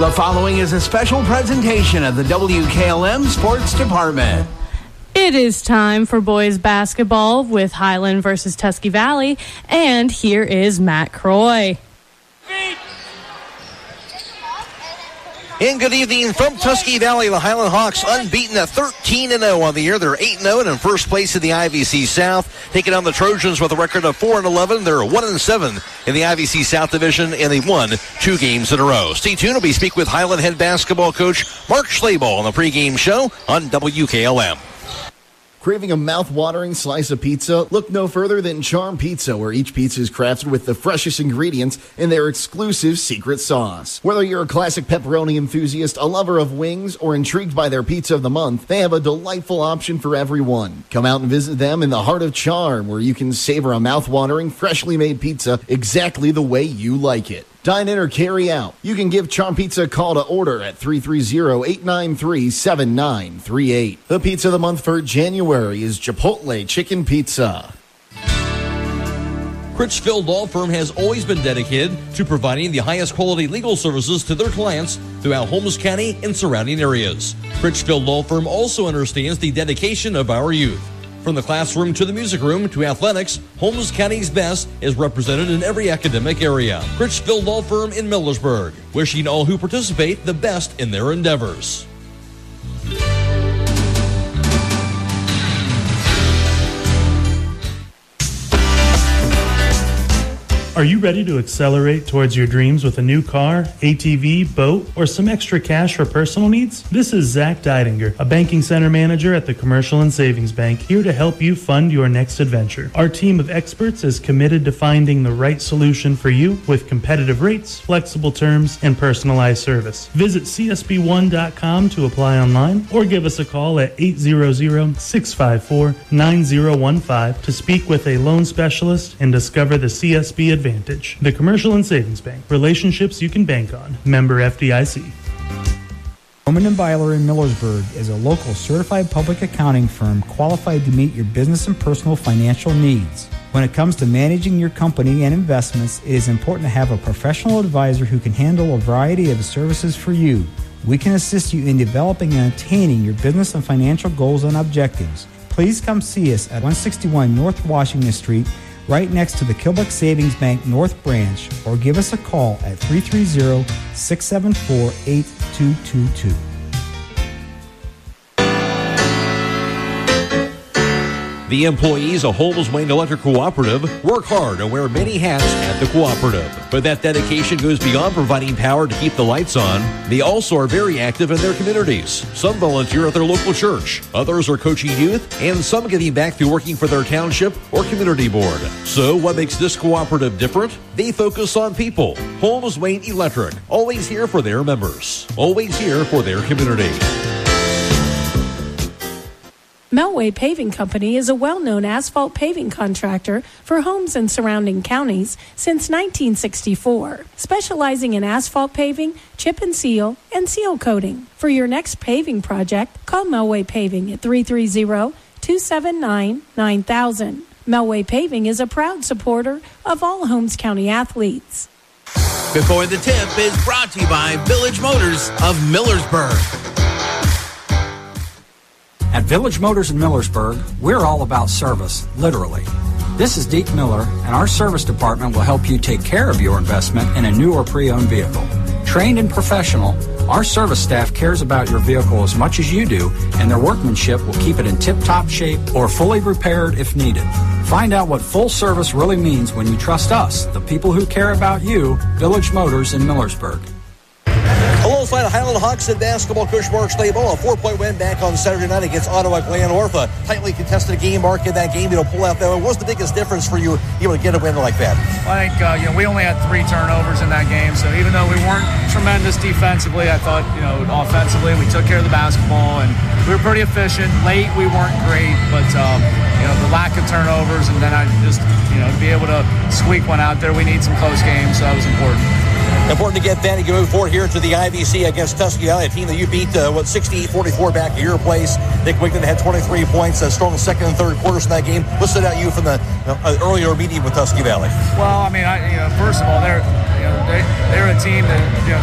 The following is a special presentation of the WKLM Sports Department. It is time for boys basketball with Highland versus Tusky Valley, and here is Matt Croy. And good evening from Tusky Valley. The Highland Hawks unbeaten at 13-0 on the year. They're 8-0 and in first place in the IVC South. Taking on the Trojans with a record of 4-11. They're 1-7 in the IVC South Division, and they've won 2 games in a row. Stay tuned. We speak with Highland head basketball coach Mark Schlabel on the pregame show on WKLM. Craving a mouth-watering slice of pizza? Look no further than Charm Pizza, where each pizza is crafted with the freshest ingredients in their exclusive secret sauce. Whether you're a classic pepperoni enthusiast, a lover of wings, or intrigued by their pizza of the month, they have a delightful option for everyone. Come out and visit them in the heart of Charm, where you can savor a mouth-watering, freshly made pizza exactly the way you like it. Dine in or carry out. You can give Charm Pizza a call to order at 330-893-7938. The pizza of the month for January is Chipotle Chicken Pizza. Critchfield Law Firm has always been dedicated to providing the highest quality legal services to their clients throughout Holmes County and surrounding areas. Critchfield Law Firm also understands the dedication of our youth. From the classroom to the music room to athletics, Holmes County's best is represented in every academic area. Critchfield Law Firm in Millersburg, wishing all who participate the best in their endeavors. Are you ready to accelerate towards your dreams with a new car, ATV, boat, or some extra cash for personal needs? This is Zach Deidinger, a banking center manager at the Commercial and Savings Bank, here to help you fund your next adventure. Our team of experts is committed to finding the right solution for you with competitive rates, flexible terms, and personalized service. Visit csb1.com to apply online or give us a call at 800-654-9015 to speak with a loan specialist and discover the CSB advantage. The Commercial and Savings Bank. Relationships you can bank on. Member FDIC. Bowman & Byler in Millersburg is a local certified public accounting firm qualified to meet your business and personal financial needs. When it comes to managing your company and investments, it is important to have a professional advisor who can handle a variety of services for you. We can assist you in developing and attaining your business and financial goals and objectives. Please come see us at 161 North Washington Street, right next to the Kilbuck Savings Bank North Branch, or give us a call at 330-674-8222. The employees of Holmes Wayne Electric Cooperative work hard and wear many hats at the cooperative. But that dedication goes beyond providing power to keep the lights on. They also are very active in their communities. Some volunteer at their local church. Others are coaching youth, and some giving back through working for their township or community board. So what makes this cooperative different? They focus on people. Holmes Wayne Electric, always here for their members. Always here for their community. Melway Paving Company is a well-known asphalt paving contractor for homes in surrounding counties since 1964, specializing in asphalt paving, chip and seal coating. For your next paving project, call Melway Paving at 330-279-9000. Melway Paving is a proud supporter of all Holmes County athletes. Before the Tip is brought to you by Village Motors of Millersburg. At Village Motors in Millersburg, we're all about service, literally. This is Deke Miller, and our service department will help you take care of your investment in a new or pre-owned vehicle. Trained and professional, our service staff cares about your vehicle as much as you do, and their workmanship will keep it in tip-top shape or fully repaired if needed. Find out what full service really means when you trust us, the people who care about you, Village Motors in Millersburg. Alongside Highland Hawks and basketball coach Mark Schlabel, a 4-point win back on Saturday night against Ottawa Glennorth. A tightly contested game, Mark, in that game. Pull out that one. What was the biggest difference for you able to get a win like that? I think we only had 3 turnovers in that game, so even though we weren't tremendous defensively, I thought offensively we took care of the basketball and we were pretty efficient. Late we weren't great, but the lack of turnovers, and then I just to be able to squeak one out there. We need some close games, so that was important. Important to get that. You can move forward here to the IVC against Tusky Valley, a team that you beat 68-44 back at your place. Nick Wigton had 23 points, strong second and third quarters in that game. What stood out you from the earlier meeting with Tusky Valley? Well, first of all, they're a team that kind of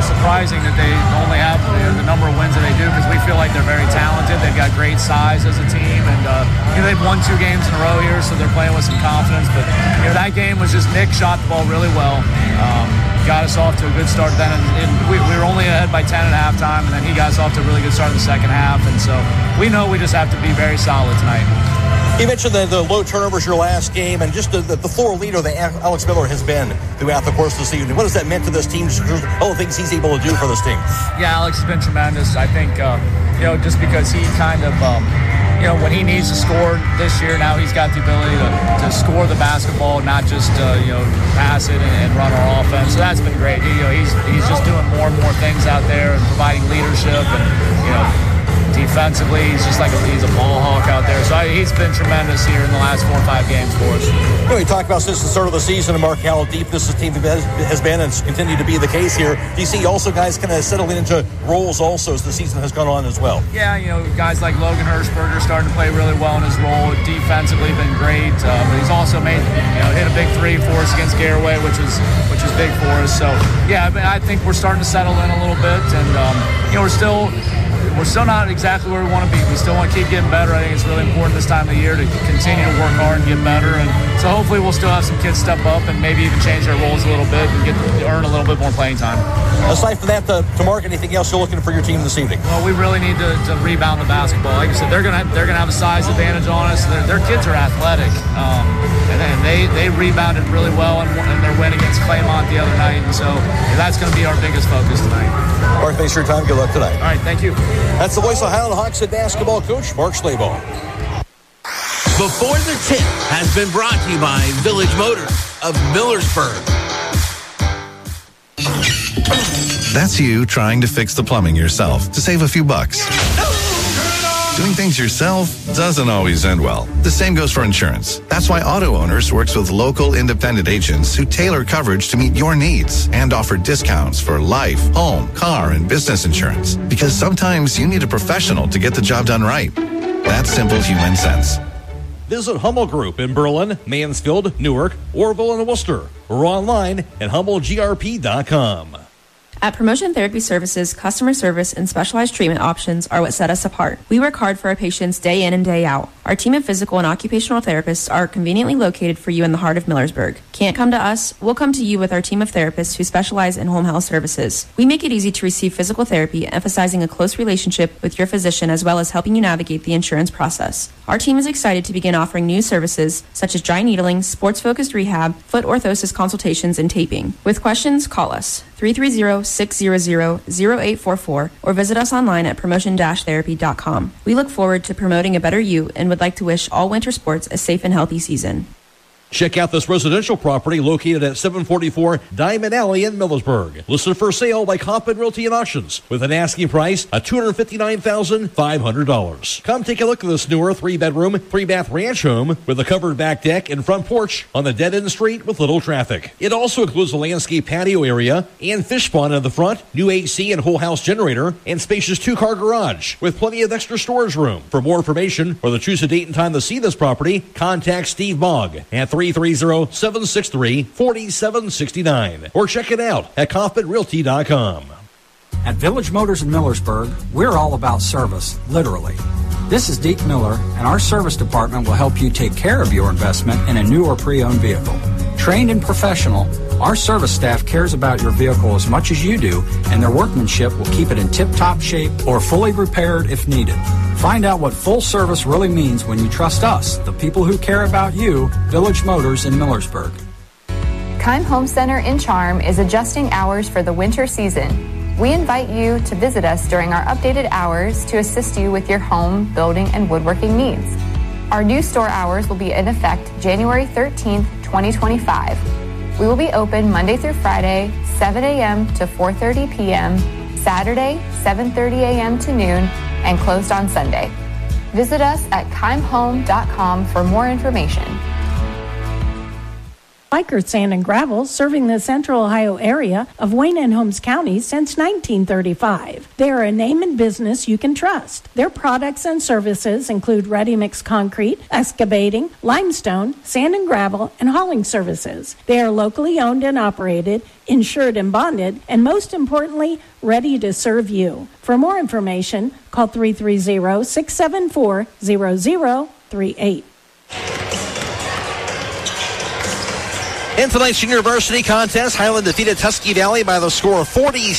of surprising that they only have the number of wins that they do, because we feel like they're very talented. They've got great size as a team, and they've won 2 games in a row here, so they're playing with some confidence. But that game was just Nick shot the ball really well. Got us off to a good start then, and we were only ahead by 10 at halftime, and then he got us off to a really good start in the second half, and so we know we just have to be very solid tonight. You mentioned the low turnovers your last game, and just the floor leader that Alex Miller has been throughout the course of the season. What has that meant to this team, just all the things he's able to do for this team? Yeah, Alex has been tremendous. I think, just because he kind of, when he needs to score this year, now he's got the ability to score the basketball, not just, pass it and run our offense. So that's been great. He's just doing more and more things out there and providing leadership, and, defensively, he's just he's a ball hawk out there. So he's been tremendous here in the last 4 or 5 games for us. You talked about since the start of the season, and Mark, how deep this team has been and continued to be the case here. Do you see also guys kind of settling into roles also as the season has gone on as well? Yeah, guys like Logan Hirschberger starting to play really well in his role. Defensively been great, but he's also made hit a big 3 for us against Garaway, which is big for us. So yeah, I think we're starting to settle in a little bit, and we're still not exactly where we want to be. We still want to keep getting better. I think it's really important this time of the year to continue to work hard and get better. And so hopefully we'll still have some kids step up and maybe even change their roles a little bit and earn a little bit more playing time. Aside from that, to Mark, anything else you're looking for your team this evening? Well, we really need to rebound the basketball. Like I said, they're gonna have a size advantage on us. Their kids are athletic, and they rebounded really well in their win against Claymont the other night. And so that's going to be our biggest focus tonight. Mark, thanks for your time. Good luck tonight. All right, thank you. That's the voice of Highland Hawks head basketball coach, Mark Schlabach. Before the Tip has been brought to you by Village Motors of Millersburg. That's you trying to fix the plumbing yourself to save a few bucks. Doing things yourself doesn't always end well. The same goes for insurance. That's why Auto Owners works with local independent agents who tailor coverage to meet your needs and offer discounts for life, home, car, and business insurance. Because sometimes you need a professional to get the job done right. That's simple human sense. Visit Hummel Group in Berlin, Mansfield, Newark, Orville, and Worcester, or online at HummelGRP.com. At Promotion Therapy Services, customer service and specialized treatment options are what set us apart. We work hard for our patients day in and day out. Our team of physical and occupational therapists are conveniently located for you in the heart of Millersburg. Can't come to us? We'll come to you with our team of therapists who specialize in home health services. We make it easy to receive physical therapy, emphasizing a close relationship with your physician as well as helping you navigate the insurance process. Our team is excited to begin offering new services such as dry needling, sports-focused rehab, foot orthosis consultations, and taping. With questions, call us 330-600-0844 or visit us online at promotion-therapy.com. We look forward to promoting a better you and would like to wish all winter sports a safe and healthy season. Check out this residential property located at 744 Diamond Alley in Millersburg. Listed for sale by Kaufman Realty and Auctions with an asking price of $259,500. Come take a look at this newer 3-bedroom, 3-bath ranch home with a covered back deck and front porch on the dead-end street with little traffic. It also includes a landscape patio area and fish pond in the front, new AC and whole house generator, and spacious 2-car garage with plenty of extra storage room. For more information or to choose a date and time to see this property, contact Steve Mogg at 330-763-4769 or check it out at KaufmanRealty.com. At Village Motors in Millersburg, we're all about service, literally. This is Deke Miller, and our service department will help you take care of your investment in a new or pre-owned vehicle. Trained and professional, our service staff cares about your vehicle as much as you do, and their workmanship will keep it in tip-top shape or fully repaired if needed. Find out what full service really means when you trust us, the people who care about you, Village Motors in Millersburg. Keim Home Center in Charm is adjusting hours for the winter season. We invite you to visit us during our updated hours to assist you with your home, building, and woodworking needs. Our new store hours will be in effect January 13th, 2025. We will be open Monday through Friday, 7 a.m. to 4:30 p.m., Saturday, 7:30 a.m. to noon, and closed on Sunday. Visit us at keimhome.com for more information. Biker Sand and Gravel, serving the Central Ohio area of Wayne and Holmes County since 1935. They are a name and business you can trust. Their products and services include ready-mix concrete, excavating, limestone, sand and gravel, and hauling services. They are locally owned and operated, insured and bonded, and most importantly, ready to serve you. For more information, call 330-674-0038. In tonight's university contest, Highland defeated Tusky Valley by the score of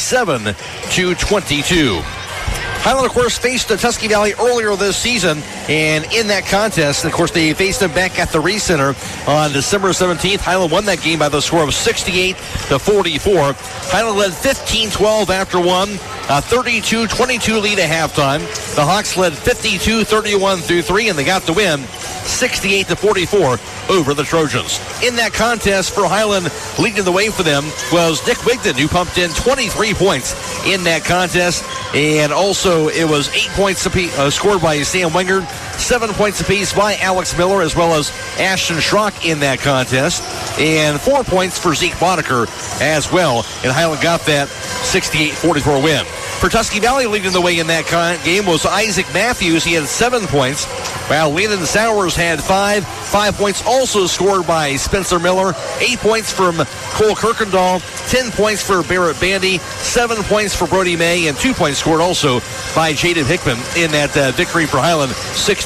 47-22. Highland, of course, faced the Tusky Valley earlier this season, and in that contest, of course, they faced them back at the Reese Center on December 17th. Highland won that game by the score of 68-44. Highland led 15-12 after one, a 32-22 lead at halftime. The Hawks led 52-31 through three, and they got the win 68-44 over the Trojans. In that contest for Highland, leading the way for them was Nick Wigton, who pumped in 23 points in that contest. And also it was 8 points scored by Sam Wingard, 7 points apiece by Alex Miller, as well as Ashton Schrock in that contest, and 4 points for Zeke Boddicker as well. And Highland got that 68-44 win. For Tusky Valley, leading the way in that game was Isaac Matthews. He had 7 points, while Landon Sowers had 5. 5 points also scored by Spencer Miller. 8 points from Cole Kirkendall. 10 points for Barrett Bandy. 7 points for Brody May, and 2 points scored also by Jaden Hickman in that victory for Highland,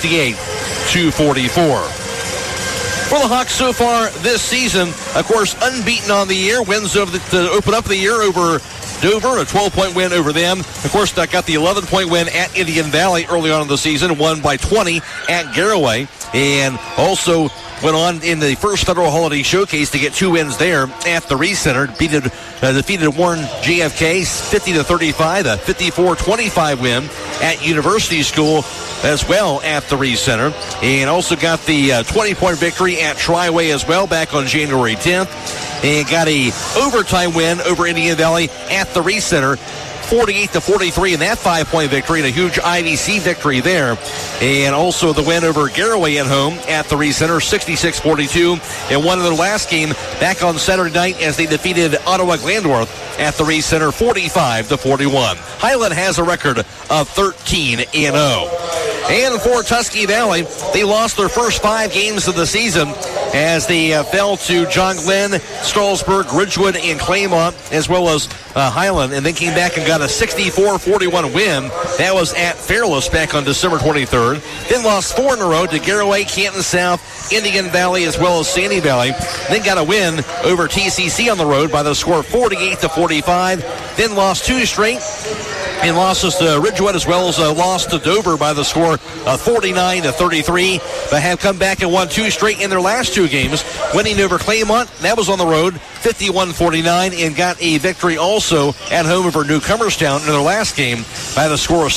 68-44. For the Hawks so far this season, of course, unbeaten on the year. Wins to open up the year over Dover, a 12-point win over them. Of course, that got the 11-point win at Indian Valley early on in the season, won by 20 at Garraway, and also went on in the first Federal Holiday Showcase to get 2 wins there at the Reese Center. Defeated Warren JFK 50-35, a 54-25 win at University School as well at the Reese Center, and also got the 20-point victory at Triway as well back on January 10th, and got a overtime win over Indian Valley at the Reese Center, 48-43 in that 5-point victory, and a huge IVC victory there. And also the win over Garraway at home at the Reese Center, 66-42, and won their last game back on Saturday night as they defeated Ottawa Glandorf at the Reese Center, 45-41. Highland has a record of 13-0. And for Tusky Valley, they lost their first 5 games of the season as they fell to John Glenn, Strasburg, Ridgewood, and Claymont, as well as Highland, and then came back and got a 64-41 win. That was at Fairless back on December 23rd. Then lost 4 in a row to Garraway, Canton South, Indian Valley, as well as Sandy Valley. Then got a win over TCC on the road by the score of 48-45. Then lost 2 straight, and losses to Ridgewood, as well as a loss to Dover by the score of 49-33. But have come back and won 2 straight in their last 2 games, winning over Claymont. That was on the road, 51-49, and got a victory also at home over Newcomerstown in their last game by the score of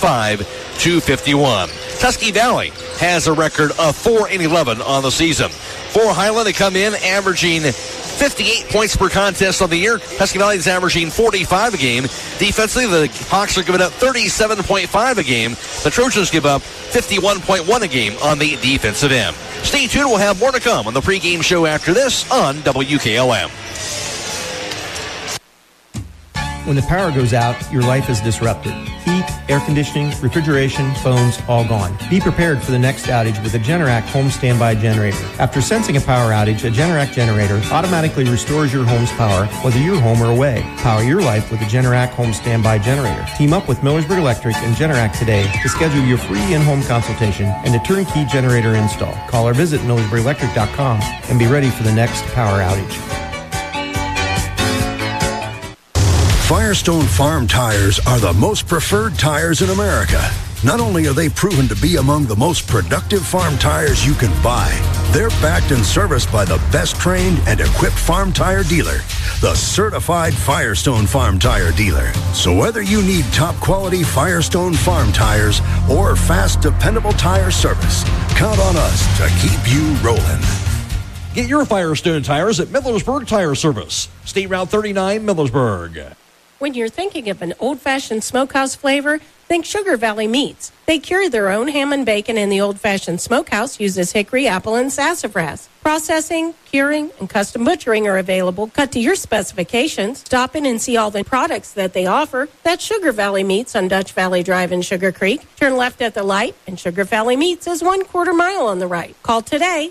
75-51. Tusky Valley has a record of 4-11 on the season. For Highland, they come in averaging 58 points per contest on the year. Tusky Valley is averaging 45 a game. Defensively, the Hawks are giving up 37.5 a game. The Trojans give up 51.1 a game on the defensive end. Stay tuned. We'll have more to come on the pregame show after this on WKLM. When the power goes out, your life is disrupted. Heat, air conditioning, refrigeration, phones, all gone. Be prepared for the next outage with a Generac home standby generator. After sensing a power outage, a Generac generator automatically restores your home's power, whether you're home or away. Power your life with a Generac home standby generator. Team up with Millersburg Electric and Generac today to schedule your free in-home consultation and a turnkey generator install. Call or visit MillersburgElectric.com and be ready for the next power outage. Firestone Farm Tires are the most preferred tires in America. Not only are they proven to be among the most productive farm tires you can buy, they're backed and serviced by the best trained and equipped farm tire dealer, the certified Firestone Farm Tire dealer. So whether you need top quality Firestone Farm Tires or fast, dependable tire service, count on us to keep you rolling. Get your Firestone tires at Millersburg Tire Service, State Route 39, Millersburg. When you're thinking of an old-fashioned smokehouse flavor, think Sugar Valley Meats. They cure their own ham and bacon, and the old-fashioned smokehouse uses hickory, apple, and sassafras. Processing, curing, and custom butchering are available. Cut to your specifications. Stop in and see all the products that they offer. That's Sugar Valley Meats on Dutch Valley Drive in Sugar Creek. Turn left at the light, and Sugar Valley Meats is 1/4 mile on the right. Call today,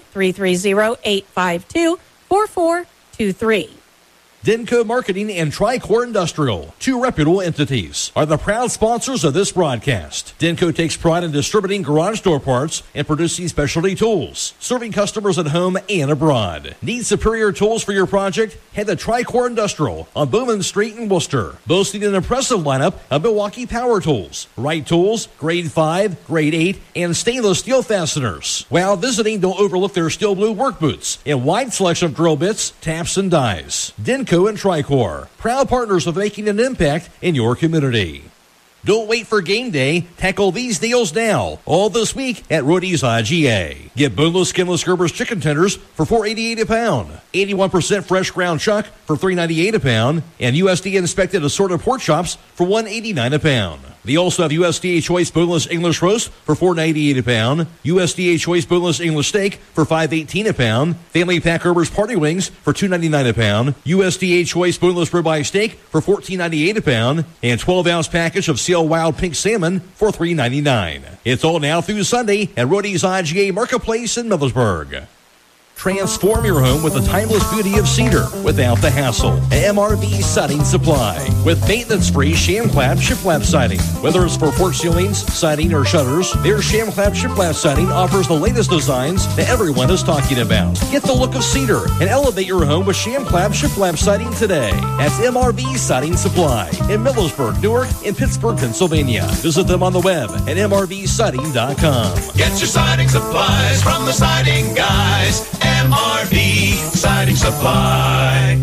330-852-4423. Denko Marketing and Tricor Industrial, two reputable entities, are the proud sponsors of this broadcast. Denko takes pride in distributing garage door parts and producing specialty tools, serving customers at home and abroad. Need superior tools for your project? Head to Tricor Industrial on Bowman Street in Worcester, boasting an impressive lineup of Milwaukee power tools, Wright tools, grade 5, grade 8, and stainless steel fasteners. While visiting, don't overlook their steel blue work boots and wide selection of drill bits, taps, and dies. Denko and Tricor, proud partners of making an impact in your community. Don't wait for game day. Tackle these deals now. All this week at Rody's IGA. Get boneless, skinless Gerber's chicken tenders for $4.88 a pound. 81% fresh ground chuck for $3.98 a pound. And USDA inspected assorted pork chops for $1.89 a pound. They also have USDA Choice Boneless English Roast for $4.98 a pound. USDA Choice Boneless English Steak for $5.18 a pound. Family Pack Gerber's Party Wings for $2.99 a pound. USDA Choice Boneless Ribeye Steak for $14.98 a pound. And 12-ounce package of Seal Wild Pink Salmon for $3.99. It's all now through Sunday at Rody's IGA Marketplace in Millersburg. Transform your home with the timeless beauty of cedar without the hassle. MRV Siding Supply with maintenance-free sham-clad shiplap siding. Whether it's for porch ceilings, siding, or shutters, their sham-clad shiplap siding offers the latest designs that everyone is talking about. Get the look of cedar and elevate your home with sham-clad shiplap siding today. That's MRV Siding Supply in Millersburg, Newark, and Pittsburgh, Pennsylvania. Visit them on the web at mrvsiding.com. Get your siding supplies from the siding guys. MRV Siding Supply.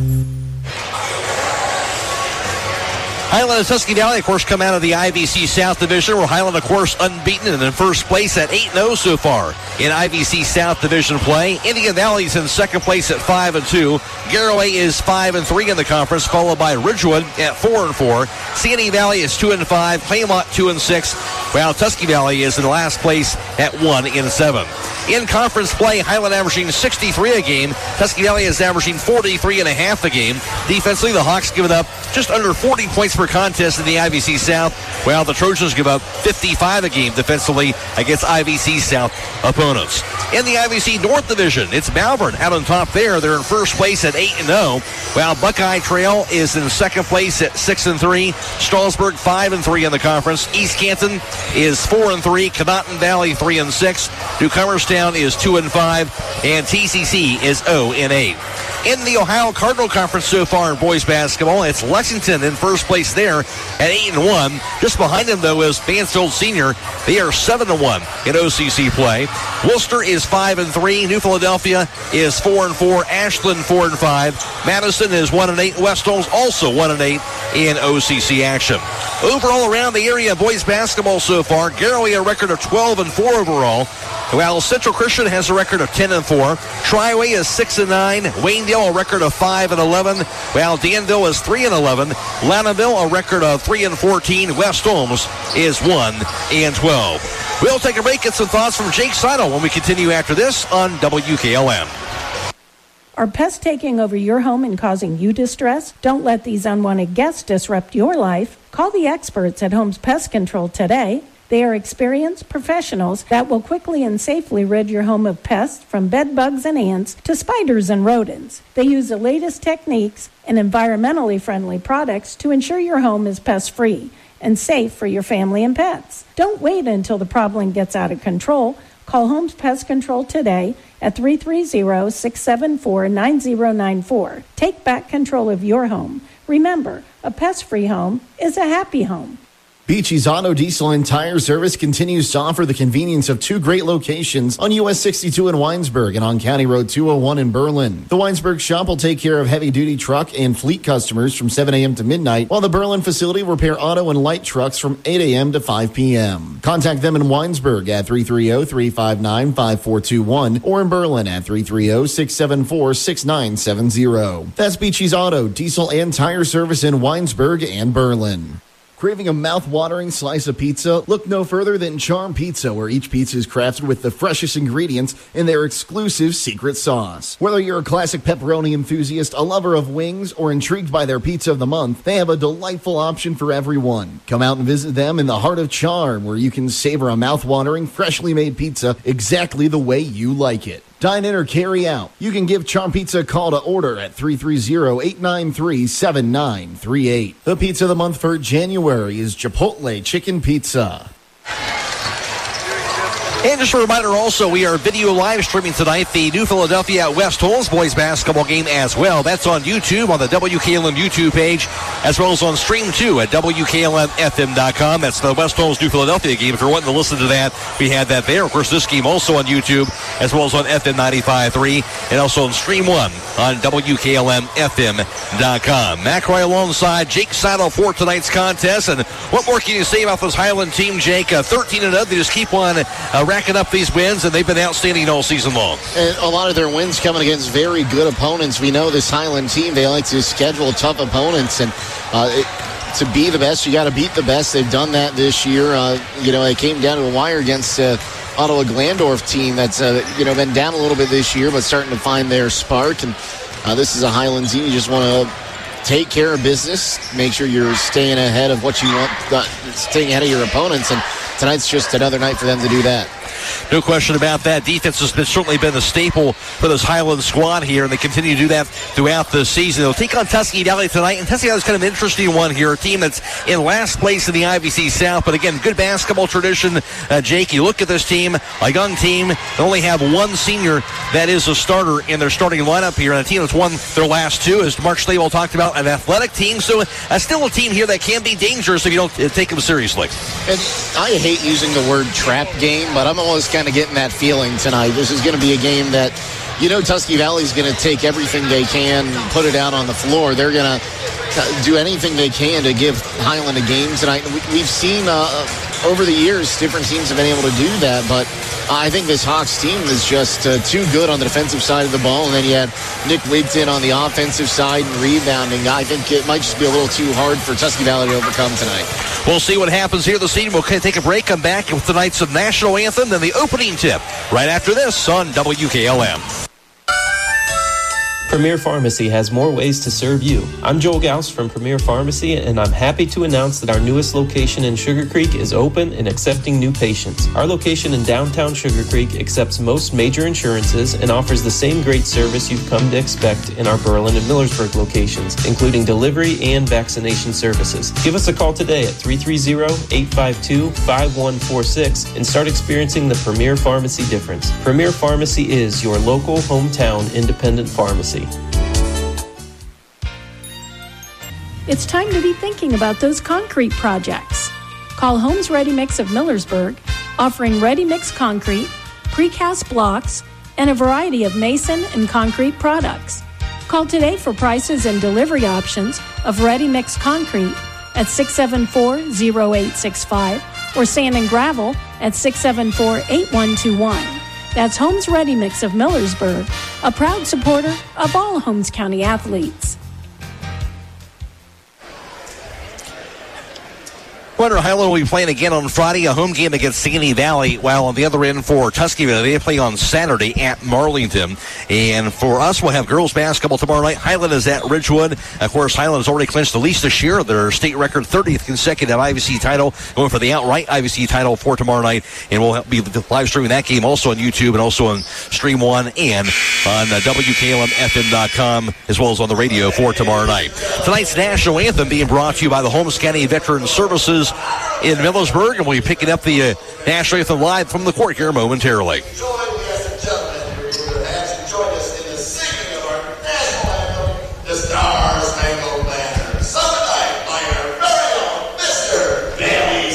Highland and Tusky Valley, of course, come out of the IVC South Division, where Highland, of course, unbeaten and in first place at 8-0 so far in IVC South Division play. Indian Valley's in second place at 5-2. Garraway is 5-3 in the conference, followed by Ridgewood at 4-4. Sandy Valley is 2-5. Claymont 2-6. While Tusky Valley is in last place at 1-7. In conference play, Highland averaging 63 a game. Tusky Valley is averaging 43.5 a game. Defensively, the Hawks giving up just under 40 points per contest in the IVC South, while the Trojans give up 55 a game defensively against IVC South opponents. In the IVC North Division, it's Malvern out on top there. They're in first place at 8-0, while Buckeye Trail is in second place at 6-3. Strasburg 5-3 in the conference. East Canton is 4-3. Connaughton Valley 3-6. Newcomerstown is 2-5, and TCC is 0-8. In the Ohio Cardinal Conference so far in boys basketball, it's Lexington in first place there at 8-1. Just behind them, though, is Mansfield Senior. They are 7-1 in OCC play. Worcester is 5-3. New Philadelphia is 4-4. Ashland 4-5. Madison is 1-8. West Holmes also 1-8 in OCC action. Overall, around the area, boys basketball so far, Garraway a record of 12-4 overall, while Central Christian has a record of 10-4. Triway is 6-9. Waynedale a record of 5-11, while Danville is 3-11. Loudonville a record of 3-14. West Holmes is 1-12. We'll take a break, get some thoughts from Jake Seidel when we continue after this on WKLM. Are pests taking over your home and causing you distress? Don't let these unwanted guests disrupt your life. Call the experts at Homes Pest Control today. They are experienced professionals that will quickly and safely rid your home of pests, from bed bugs and ants to spiders and rodents. They use the latest techniques and environmentally friendly products to ensure your home is pest-free and safe for your family and pets. Don't wait until the problem gets out of control. Call Homes Pest Control today at 330-674-9094. Take back control of your home. Remember, a pest-free home is a happy home. Beachy's Auto, Diesel, and Tire Service continues to offer the convenience of two great locations on US 62 in Weinsberg and on County Road 201 in Berlin. The Weinsberg shop will take care of heavy-duty truck and fleet customers from 7 a.m. to midnight, while the Berlin facility will repair auto and light trucks from 8 a.m. to 5 p.m. Contact them in Weinsberg at 330-359-5421 or in Berlin at 330-674-6970. That's Beachy's Auto, Diesel, and Tire Service in Weinsberg and Berlin. Craving a mouth-watering slice of pizza? Look no further than Charm Pizza, where each pizza is crafted with the freshest ingredients in their exclusive secret sauce. Whether you're a classic pepperoni enthusiast, a lover of wings, or intrigued by their pizza of the month, they have a delightful option for everyone. Come out and visit them in the heart of Charm, where you can savor a mouth-watering, freshly made pizza exactly the way you like it. Dine in or carry out. You can give Charm Pizza a call to order at 330-893-7938. The pizza of the month for January is Chipotle Chicken Pizza. And just a reminder also, we are video live streaming tonight the New Philadelphia at West Holmes boys basketball game as well. That's on YouTube, on the WKLM YouTube page, as well as on Stream 2 at WKLMFM.com. That's the West Holmes New Philadelphia game. If you're wanting to listen to that, we had that there. Of course, this game also on YouTube, as well as on FM 95.3, and also on Stream 1 on WKLMFM.com. Matt Croy alongside Jake Seidel for tonight's contest. And what more can you say about this Highland team, Jake? 13-0. They just keep on racking up these wins, and they've been outstanding all season long. And a lot of their wins coming against very good opponents. We know this Highland team, they like to schedule tough opponents, and to be the best, you got to beat the best. They've done that this year. It came down to a wire against Ottawa Glandorf team that's been down a little bit this year, but starting to find their spark. And this is a Highland team. You just want to take care of business, make sure you're staying ahead of what you want, staying ahead of your opponents, and tonight's just another night for them to do that. No question about that. Defense has certainly been a staple for this Highland squad here, and they continue to do that throughout the season. They'll take on Tuskegee Valley tonight, and Tuskegee Valley is kind of an interesting one here, a team that's in last place in the IVC South, but again, good basketball tradition. Jake, you look at this team, a young team. They only have one senior that is a starter in their starting lineup here, and a team that's won their last two, as Mark Schlabel talked about, an athletic team, so still a team here that can be dangerous if you don't take them seriously. And I hate using the word trap game, but I'm almost kind of getting that feeling tonight. This is going to be a game that, Tuskegee Valley is going to take everything they can, put it out on the floor. They're going to do anything they can to give Highland a game tonight. We've seen over the years different teams have been able to do that, but I think this Hawks team is just too good on the defensive side of the ball, and then you had Nick Wigton on the offensive side and rebounding. I think it might just be a little too hard for Tuskegee Valley to overcome tonight. We'll see what happens here this evening. We'll take a break, come back with tonight's national anthem, then the opening tip right after this on WKLM. Premier Pharmacy has more ways to serve you. I'm Joel Gauss from Premier Pharmacy, and I'm happy to announce that our newest location in Sugar Creek is open and accepting new patients. Our location in downtown Sugar Creek accepts most major insurances and offers the same great service you've come to expect in our Berlin and Millersburg locations, including delivery and vaccination services. Give us a call today at 330-852-5146 and start experiencing the Premier Pharmacy difference. Premier Pharmacy is your local hometown independent pharmacy. It's time to be thinking about those concrete projects. Call Homes Ready Mix of Millersburg, offering ready-mix concrete, precast blocks, and a variety of mason and concrete products. Call today for prices and delivery options of ready-mix concrete at 674-0865 or sand and gravel at 674-8121. That's Homes Ready Mix of Millersburg, a proud supporter of all Holmes County athletes. Wonder Highland will be playing again on Friday, a home game against Sandy Valley, while on the other end for Tuskegee Valley, they play on Saturday at Marlington. And for us, we'll have girls basketball tomorrow night. Highland is at Ridgewood. Of course, Highland has already clinched the least this year, their state record 30th consecutive IVC title, going for the outright IVC title for tomorrow night. And we'll be live streaming that game also on YouTube and also on Stream 1 and on WKLMFM.com, as well as on the radio for tomorrow night. Tonight's national anthem being brought to you by the Holmes County Veteran Services in Millersburg, and we'll be picking up the national anthem live from the court here momentarily. Star Spangled Banner, sung tonight by our very own Mr. Bailey.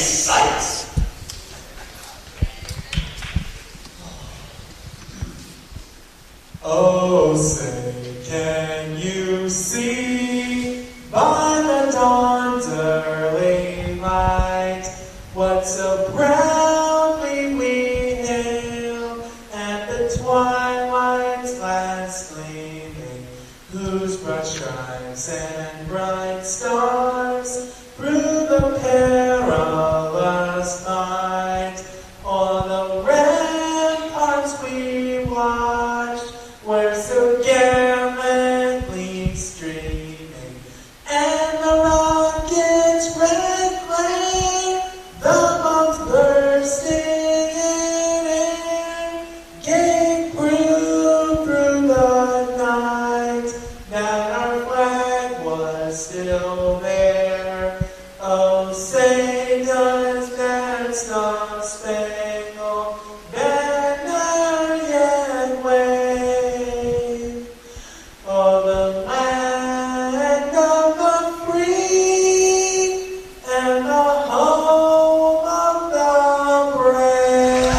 bright stars through the perilous night. On the ramparts we watched, where so gallantly streaming, and the rocket's red flame, the bombs bursting in air, gave proof through the night that our flag was still there. Oh, say does that star-spangled banner yet wave? Oh, the land of the free and the home of the brave.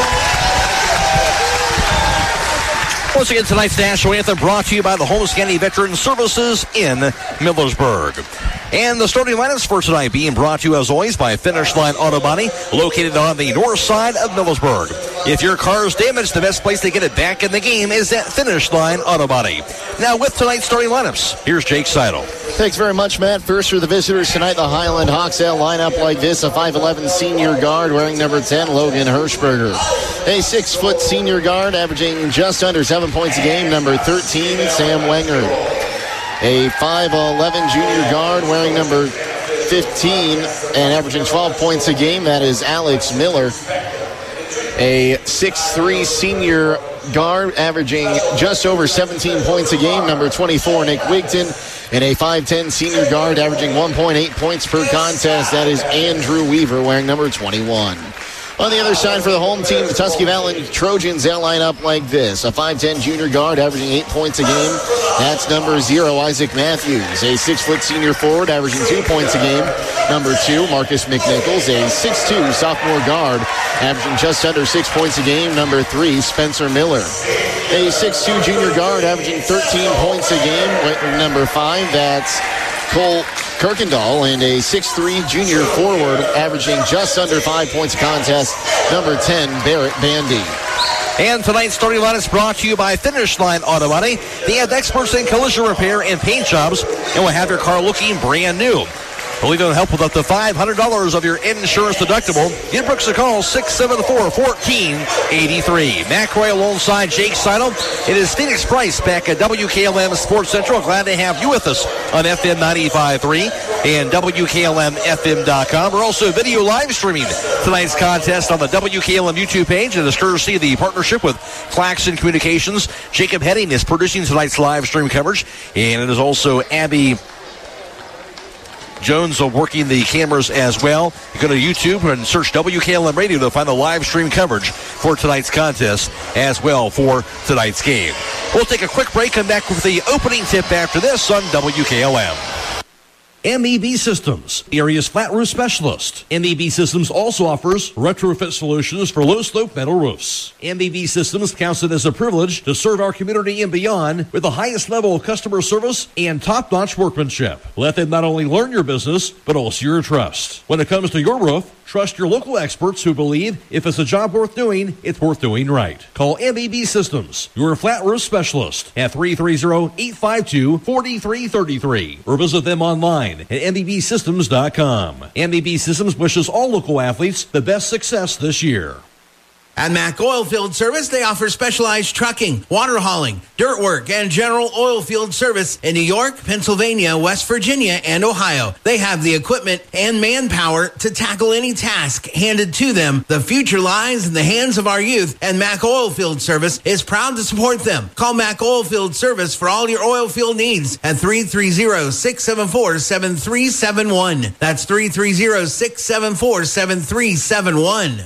Once again, tonight's national anthem brought to you by the Holmes County Veteran Services in Millersburg. And the starting lineups for tonight being brought to you, as always, by Finish Line Auto Body, located on the north side of Millersburg. If your car is damaged, the best place to get it back in the game is at Finish Line Auto Body. Now, with tonight's starting lineups, here's Jake Seidel. Thanks very much, Matt. First for the visitors tonight, the Highland Hawks. They'll line up like this: a 5'11 senior guard wearing number 10, Logan Hirschberger. A 6-foot senior guard averaging just under 7 points a game, number 13, Sam Wenger. A 5'11 junior guard wearing number 15 and averaging 12 points a game, that is Alex Miller. A 6'3 senior guard averaging just over 17 points a game, number 24, Nick Wigton. And a 5'10 senior guard averaging 1.8 points per contest, that is Andrew Weaver wearing number 21. On the other side for the home team, the Tusky Valley Trojans, they'll line up like this. A 5'10 junior guard averaging 8 points a game. That's number 0, Isaac Matthews. A 6-foot senior forward averaging 2 points a game. Number 2, Marcus McNichols. A 6'2 sophomore guard averaging just under 6 points a game. Number 3, Spencer Miller. A 6'2 junior guard averaging 13 points a game. Number 5, that's Cole Kirkendall, and a 6'3 junior forward averaging just under 5 points a contest, number 10, Barrett Bandy. And tonight's starting line is brought to you by Finish Line Auto Body. They have experts in collision repair and paint jobs and will have your car looking brand new. They'll even help with up to $500 of your insurance deductible. Give Brooks a call, 674-1483. Matt Croy alongside Jake Seidel. It is Phoenix Price back at WKLM Sports Central. Glad to have you with us on FM 95.3 and WKLMFM.com. We're also video live streaming tonight's contest on the WKLM YouTube page, and it's courtesy of the partnership with Claxon Communications. Jacob Heading is producing tonight's live stream coverage, and it is also Abby Jones working the cameras as well. You go to YouTube and search WKLM Radio to find the live stream coverage for tonight's contest as well for tonight's game. We'll take a quick break, come back with the opening tip after this on WKLM. MEB Systems, the area's flat roof specialist. MEB Systems also offers retrofit solutions for low-slope metal roofs. MEB Systems counts it as a privilege to serve our community and beyond with the highest level of customer service and top-notch workmanship. Let them not only learn your business, but also your trust. When it comes to your roof, trust your local experts who believe if it's a job worth doing, it's worth doing right. Call MEB Systems, your flat roof specialist, at 330-852-4333, or visit them online at MEBsystems.com. MEB Systems wishes all local athletes the best success this year. At Mack Oilfield Service, they offer specialized trucking, water hauling, dirt work, and general oil field service in New York, Pennsylvania, West Virginia, and Ohio. They have the equipment and manpower to tackle any task handed to them. The future lies in the hands of our youth, and Mack Oilfield Service is proud to support them. Call Mack Oilfield Service for all your oil field needs at 330-674-7371. That's 330-674-7371.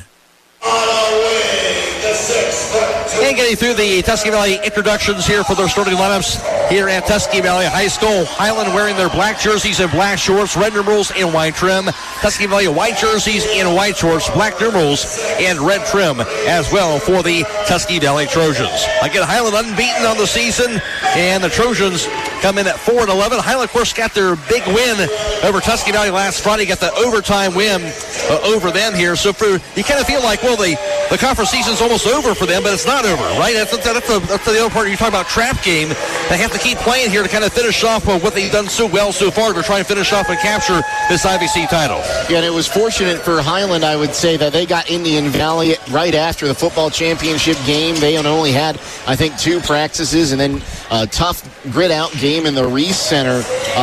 And getting through the Tusky Valley introductions here for their starting lineups here at Tusky Valley High School. Highland wearing their black jerseys and black shorts, red numerals and white trim. Tusky Valley white jerseys and white shorts, black numerals and red trim as well for the Tusky Valley Trojans. Again, Highland unbeaten on the season, and the Trojans come in at 4-11. Highland, of course, got their big win over Tusky Valley last Friday, got the overtime win over them here. So you kind of feel like, well, the the conference season's almost over for them, but it's not over, right? That's the other part. You're talking about trap game. They have to keep playing here to kind of finish off what they've done so well so far to try and finish off and capture this IVC title. Yeah, and it was fortunate for Highland, I would say, that they got Indian Valley right after the football championship game. They only had, I think, 2 practices and then a tough grit-out game in the Reese Center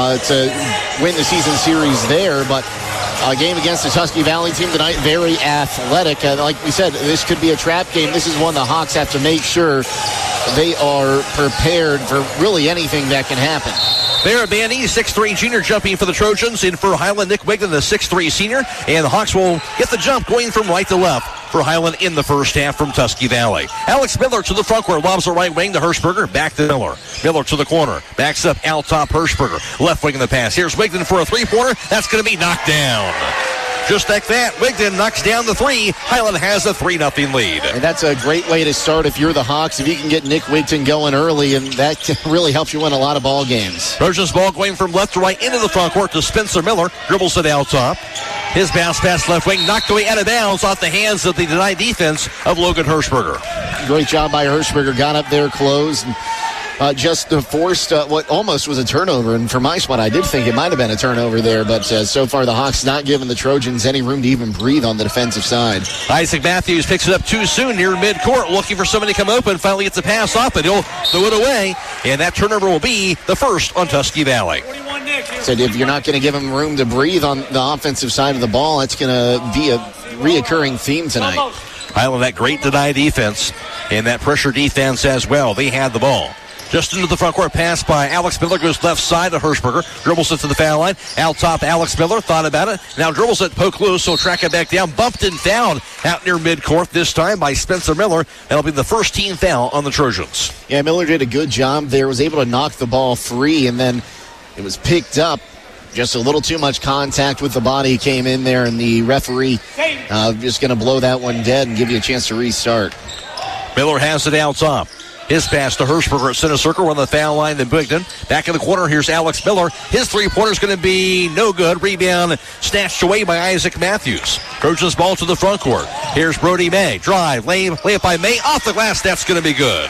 to win the season series there. But a game against the Tusky Valley team tonight, very athletic. Like we said, this could be a trap game. This is one the Hawks have to make sure they are prepared for really anything that can happen. Barrett Bandy, 6'3 junior, jumping for the Trojans. In for Highland, Nick Wigton, the 6'3 senior. And the Hawks will get the jump going from right to left for Highland in the first half from Tusky Valley. Alex Miller to the front court, lobs the right wing to Hirschberger. Back to Miller. Miller to the corner. Backs up out top Hirschberger. Left wing in the pass. Here's Wigton for a three-pointer. That's going to be knocked down. Just like that, Wigton knocks down the 3. Highland has a 3-0 lead. And that's a great way to start if you're the Hawks. If you can get Nick Wigton going early, and that really helps you win a lot of ball games. Trojans ball going from left to right into the front court to Spencer Miller. Dribbles it out top. His bounce pass left wing knocked away out of bounds off the hands of the denied defense of Logan Hirschberger. Great job by Hirschberger. Got up there close and just forced what almost was a turnover. And for my spot, I did think it might have been a turnover there. But so far, the Hawks not giving the Trojans any room to even breathe on the defensive side. Isaac Matthews picks it up too soon near midcourt, looking for somebody to come open. Finally gets a pass off, and he'll throw it away. And that turnover will be the first on Tusky Valley. Said if you're not going to give them room to breathe on the offensive side of the ball, that's going to be a reoccurring theme tonight. Highland, that great deny defense and that pressure defense as well. They had the ball. Just into the front court pass by Alex Miller, goes left side to Hirschberger, dribbles it to the foul line. Out top, Alex Miller thought about it. Now dribbles it, poke loose, so track it back down. Bumped and fouled out near midcourt this time by Spencer Miller. That'll be the first team foul on the Trojans. Yeah, Miller did a good job there, was able to knock the ball free, and then it was picked up. Just a little too much contact with the body came in there, and the referee just going to blow that one dead and give you a chance to restart. Miller has it out top. His pass to Hirschberger at center circle on the foul line to Bigton. Back in the corner, here's Alex Miller. His three-pointer is going to be no good. Rebound snatched away by Isaac Matthews. Trojans ball to the front court. Here's Brody May. Drive, layup by May. Off the glass, that's going to be good.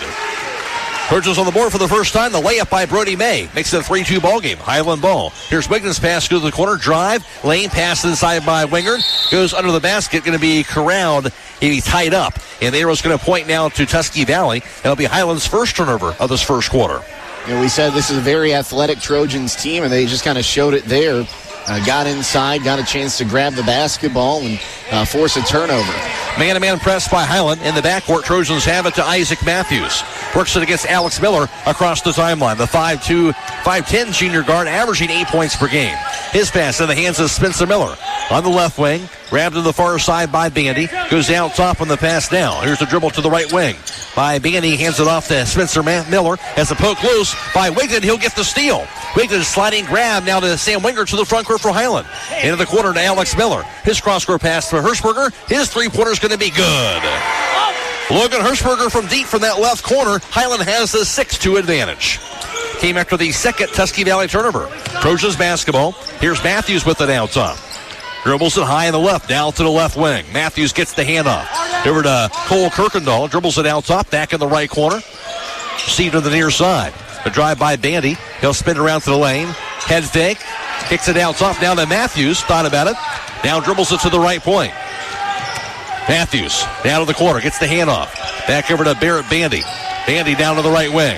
Trojans on the board for the first time. The layup by Brody May makes it a 3-2 ball game. Highland ball. Here's Wigton's pass to the corner. Drive. Lane pass inside by Wingard. Goes under the basket. Going to be corralled. He'll be tied up. And the arrow's going to point now to Tusky Valley. That'll be Highland's first turnover of this first quarter. You know, we said this is a very athletic Trojans team, and they just kind of showed it there. Got inside, got a chance to grab the basketball and force a turnover. Man-to-man press by Highland. In the backcourt, Trojans have it to Isaac Matthews. Works it against Alex Miller across the timeline. The 5'2", 5'10 junior guard averaging 8 points per game. His pass in the hands of Spencer Miller. On the left wing, grabbed to the far side by Bandy. Goes out top on the pass down. Here's the dribble to the right wing by Bandy. Hands it off to Spencer Miller. Has a poke loose by Wigton. He'll get the steal. Wigton sliding grab now to Sam Winger to the front court for Highland. Into the corner to Alex Miller. His cross-court pass to Hirschberger. His three-pointer is going to be good. Logan Hirschberger from deep from that left corner. Highland has the 6-2 advantage. Came after the second Tusky Valley turnover. Trojans basketball. Here's Matthews with it out top. Dribbles it high in the left, down to the left wing. Matthews gets the handoff. Over to Cole Kirkendall. Dribbles it out top, back in the right corner. Received to the near side. A drive by Bandy. He'll spin around to the lane. Head fake. Kicks it out top. Down to Matthews. Thought about it. Now dribbles it to the right point. Matthews down to the corner. Gets the handoff. Back over to Barrett Bandy. Bandy down to the right wing.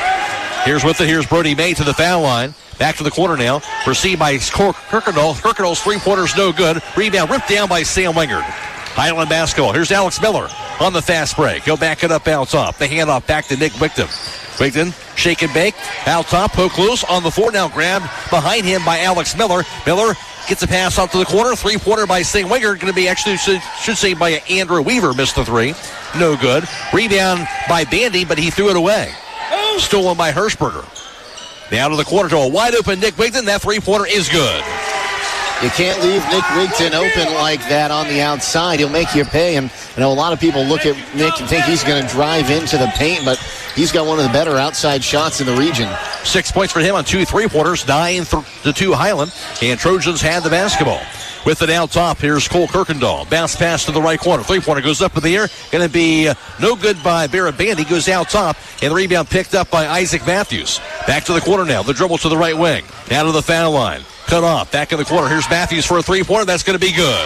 Here's Brody May to the foul line. Back to the corner now. Received by Kirkendall. Kirkendall's three-pointer's no good. Rebound ripped down by Sam Wingard. Highland basketball. Here's Alex Miller on the fast break. He'll back it up out top. The handoff back to Nick Wigton. Wigton, shake and bake. Out top, poke loose on the floor. Now grabbed behind him by Alex Miller. Miller gets a pass out to the corner. Three-pointer by Sam Wingard. Going to be actually, should say, by Andrew Weaver. Missed the three. No good. Rebound by Bandy, but he threw it away. Stolen by Hirschberger. Down to the corner to a wide-open Nick Wigton. That three-pointer is good. You can't leave Nick Wigton open like that on the outside. He'll make you pay. And I know a lot of people look at Nick and think he's going to drive into the paint, but he's got one of the better outside shots in the region. 6 points for him on 2 3-pointers, 9-2 Highland, and Trojans had the basketball. With it out top, here's Cole Kirkendall. Bounce pass to the right corner. Three-pointer goes up in the air. Going to be no good by Barabandi. Goes out top, and the rebound picked up by Isaac Matthews. Back to the corner now. The dribble to the right wing. Down to the foul line. Cut off. Back in the corner. Here's Matthews for a three-pointer. That's going to be good.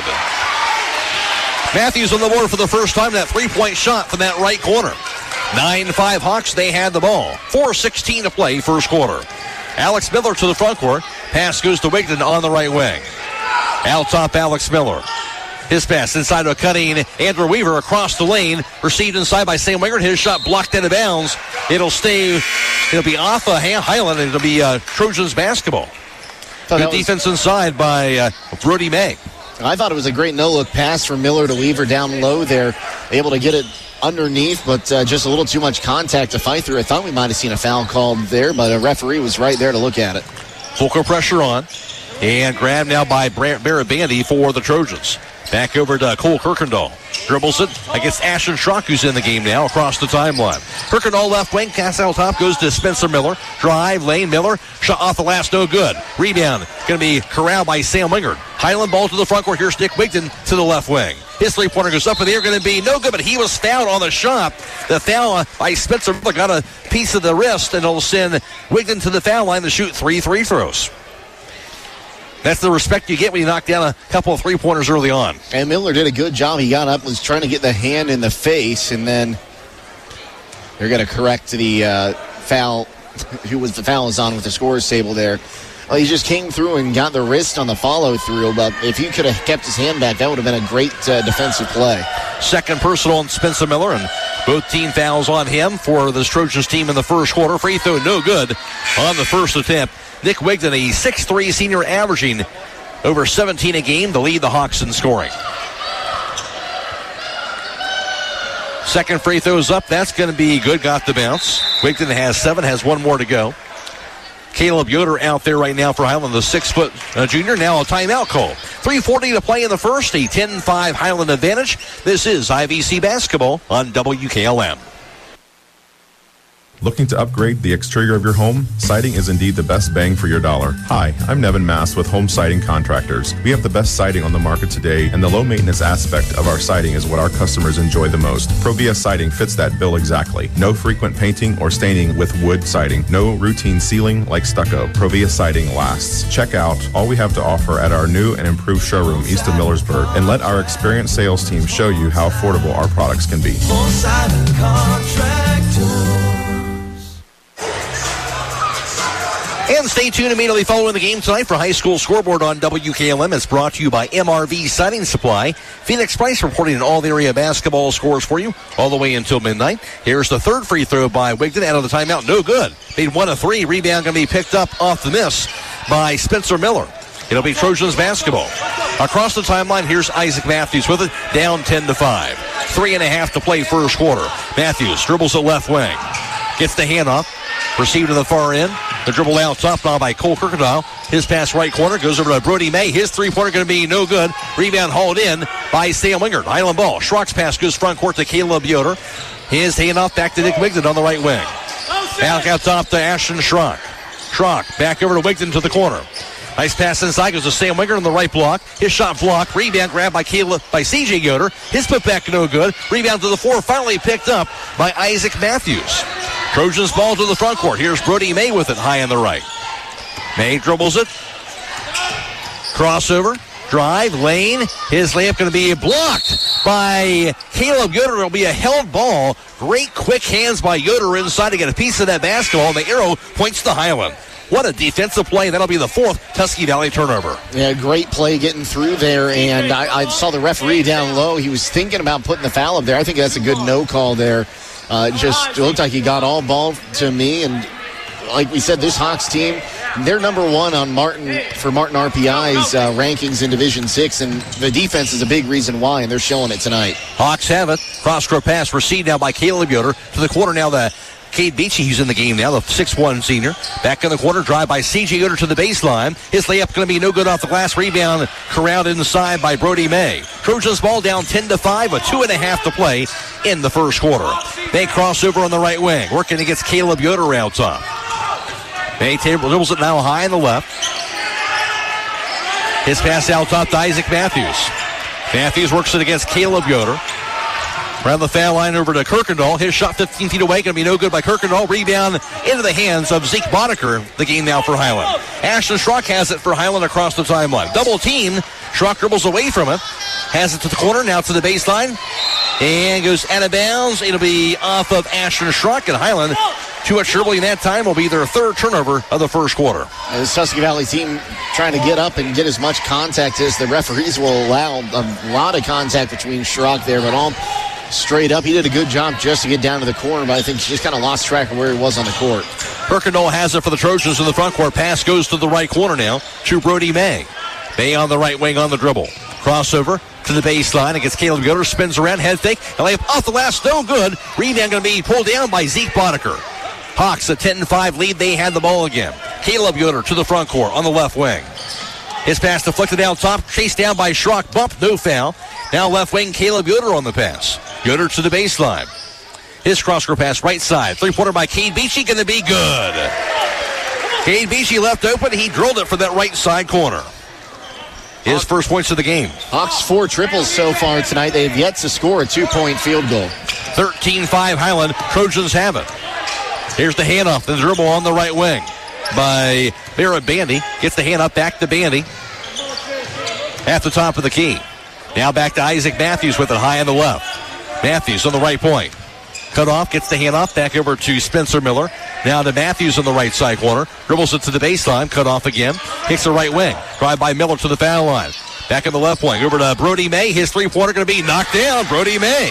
Matthews on the board for the first time. That three-point shot from that right corner. 9-5 Hawks. They had the ball. 4:16 to play first quarter. Alex Miller to the front court. Pass goes to Wigton on the right wing. Out top, Alex Miller. His pass inside to a cutting Andrew Weaver across the lane. Received inside by Sam Wingard. His shot blocked out of bounds. It'll be off Highland. It'll be Trojans basketball. Good defense inside by Brody May. I thought it was a great no-look pass from Miller to Weaver down low there. Able to get it underneath, but just a little too much contact to fight through. I thought we might have seen a foul called there, but a referee was right there to look at it. Full court pressure on. And grabbed now by Barabandi for the Trojans. Back over to Cole Kirkendall. Dribbles it against Ashton Schrock, who's in the game now, across the timeline. Kirkendall left wing, pass out top, goes to Spencer Miller. Drive, lane, Miller. Shot off the last, no good. Rebound, going to be corralled by Sam Wingard. Highland ball to the front court. Here's Nick Wigton to the left wing. His three-pointer goes up in the air, going to be no good, but he was fouled on the shot. The foul by Spencer Miller got a piece of the wrist, and it'll send Wigton to the foul line to shoot 3 free throws. That's the respect you get when you knock down a couple of three-pointers early on. And Miller did a good job. He got up, was trying to get the hand in the face, and then they're going to correct the foul. Who was the foul is on with the scorer's table there. Well, he just came through and got the wrist on the follow-through, but if he could have kept his hand back, that would have been a great defensive play. Second personal on Spencer Miller, and both team fouls on him for this Trojans team in the first quarter. Free throw no good on the first attempt. Nick Wigton, a 6'3" senior, averaging over 17 a game to lead the Hawks in scoring. Second free throw's up. That's going to be good. Got the bounce. Wigton has 7, has 1 more to go. Caleb Yoder out there right now for Highland, the 6-foot junior. Now a timeout call. 3:40 to play in the first, a 10-5 Highland advantage. This is IVC basketball on WKLM. Looking to upgrade the exterior of your home? Siding is indeed the best bang for your dollar. Hi, I'm Nevin Mass with Home Siding Contractors. We have the best siding on the market today, and the low maintenance aspect of our siding is what our customers enjoy the most. Provia Siding fits that bill exactly. No frequent painting or staining with wood siding. No routine sealing like stucco. Provia Siding lasts. Check out all we have to offer at our new and improved showroom east of Millersburg, and let our experienced sales team show you how affordable our products can be. Home Siding Contractors. And stay tuned immediately following the game tonight for High School Scoreboard on WKLM. It's brought to you by MRV Siding Supply. Phoenix Price reporting all the area basketball scores for you all the way until midnight. Here's the third free throw by Wigton out of the timeout. No good. Made 1 of 3. Rebound going to be picked up off the miss by Spencer Miller. It'll be Trojans basketball. Across the timeline, here's Isaac Matthews with it. Down 10-5. 3.5 to play first quarter. Matthews dribbles the left wing. Gets the handoff. Received to the far end. The dribble out top now by Cole Kirkendall. His pass right corner goes over to Brody May. His three-pointer going to be no good. Rebound hauled in by Sam Wingard. Highland ball. Schrock's pass goes front court to Caleb Yoder. His handoff back to Nick Wigton on the right wing. Back out top to Ashton Schrock. Schrock back over to Wigton to the corner. Nice pass inside goes to Sam Wingard on the right block. His shot blocked. Rebound grabbed by CJ Yoder. His putback no good. Rebound to the floor. Finally picked up by Isaac Matthews. Trojans ball to the front court. Here's Brody May with it high on the right. May dribbles it. Crossover. Drive. Lane. His layup going to be blocked by Caleb Yoder. It'll be a held ball. Great quick hands by Yoder inside to get a piece of that basketball. And the arrow points to Highland. What a defensive play. That'll be the 4th Tusky Valley turnover. Yeah, great play getting through there. And I saw the referee down low. He was thinking about putting the foul up there. I think that's a good no call there. It looked like he got all ball to me. And like we said, this Hawks team, they're number 1 on Martin RPI's rankings in Division 6. And the defense is a big reason why, and they're showing it tonight. Hawks have it. Cross-court pass received now by Caleb Yoder. To the corner now, the Cade Beachy, who's in the game now, the 6'1 senior. Back in the corner, drive by C.J. Yoder to the baseline. His layup going to be no good off the glass. Rebound corralled inside by Brody May. Trojans ball down 10-5 with 2.5 to play in the first quarter. May crossover on the right wing, working against Caleb Yoder out top. May dribbles it now high on the left. His pass out top to Isaac Matthews. Matthews works it against Caleb Yoder. Around the foul line over to Kirkendall. His shot 15 feet away. Going to be no good by Kirkendall. Rebound into the hands of Zeke Boddicker. The game now for Highland. Ashton Schrock has it for Highland across the timeline. Double team. Schrock dribbles away from it. Has it to the corner. Now to the baseline. And goes out of bounds. It'll be off of Ashton Schrock, and Highland. Tuet Shirley in that time will be their third turnover of the first quarter. And this Tusky Valley team trying to get up and get as much contact as the referees will allow. A lot of contact between Schrock there, but all straight up. He did a good job just to get down to the corner, but I think he just kind of lost track of where he was on the court. Kirkendall has it for the Trojans in the front court. Pass goes to the right corner now to Brody May. May on the right wing on the dribble. Crossover to the baseline against Caleb Yoder. Spins around, head fake, and layup off the last. No good. Rebound going to be pulled down by Zeke Boddicker. Hawks a 10-5 lead. They had the ball again. Caleb Yoder to the front court on the left wing. His pass deflected down top. Chased down by Schrock. Bump, no foul. Now left wing, Caleb Yoder on the pass. Yoder to the baseline. His cross-court pass right side. Three-pointer by Cade Beachy, going to be good. Cade Beachy left open. He drilled it for that right side corner. His first points of the game. Hawks 4 triples so far tonight. They have yet to score a 2-point field goal. 13-5 Highland. Trojans have it. Here's the handoff. The dribble on the right wing by Barrett Bandy. Gets the hand up back to Bandy. At the top of the key. Now back to Isaac Matthews with it high on the left. Matthews on the right point. Cut off, gets the hand off, back over to Spencer Miller. Now to Matthews on the right side corner. Dribbles it to the baseline, cut off again. Kicks the right wing. Drive by Miller to the foul line. Back on the left wing, over to Brody May. His three-pointer going to be knocked down. Brody May.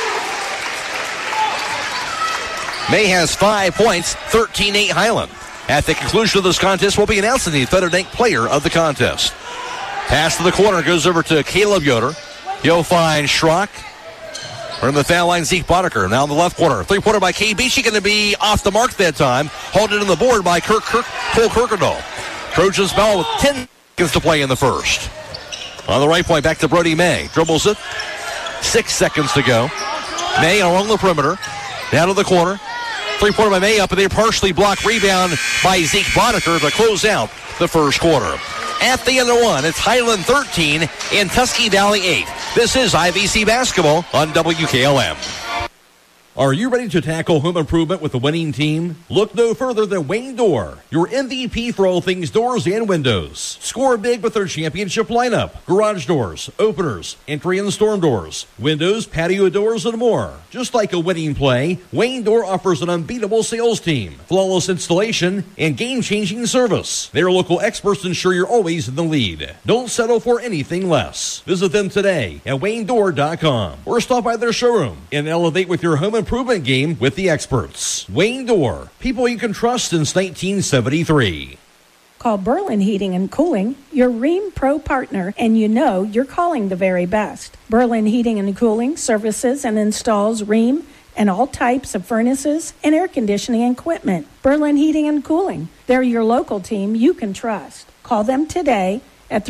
May has 5 points, 13-8 Highland. At the conclusion of this contest, we'll be announcing the Feather Dank player of the contest. Pass to the corner, goes over to Caleb Yoder. He'll find Schrock. From the foul line, Zeke Boddicker. Now in the left corner. Three-pointer by Cade Beachy, going to be off the mark that time. Hauled it on the board by Cole Kirkendall. Trojans ball with 10 seconds to play in the first. On the right point, back to Brody May. Dribbles it. 6 seconds to go. May along the perimeter. Down to the corner. Three-pointer by May up, and they partially blocked. Rebound by Zeke Boddicker to close out the first quarter. At the end of one, it's Highland 13 and Tusky Valley 8. This is IVC Basketball on WKLM. Are you ready to tackle home improvement with a winning team? Look no further than Wayne Door, your MVP for all things doors and windows. Score big with their championship lineup. Garage doors, openers, entry and storm doors, windows, patio doors, and more. Just like a winning play, Wayne Door offers an unbeatable sales team, flawless installation, and game-changing service. Their local experts ensure you're always in the lead. Don't settle for anything less. Visit them today at WayneDoor.com or stop by their showroom and elevate with your home improvement game with the experts. Wayne Door, people you can trust since 1973. Call Berlin Heating and Cooling, your Rheem Pro partner, and you know you're calling the very best. Berlin Heating and Cooling services and installs Rheem and all types of furnaces and air conditioning equipment. Berlin Heating and Cooling, they're your local team you can trust. Call them today at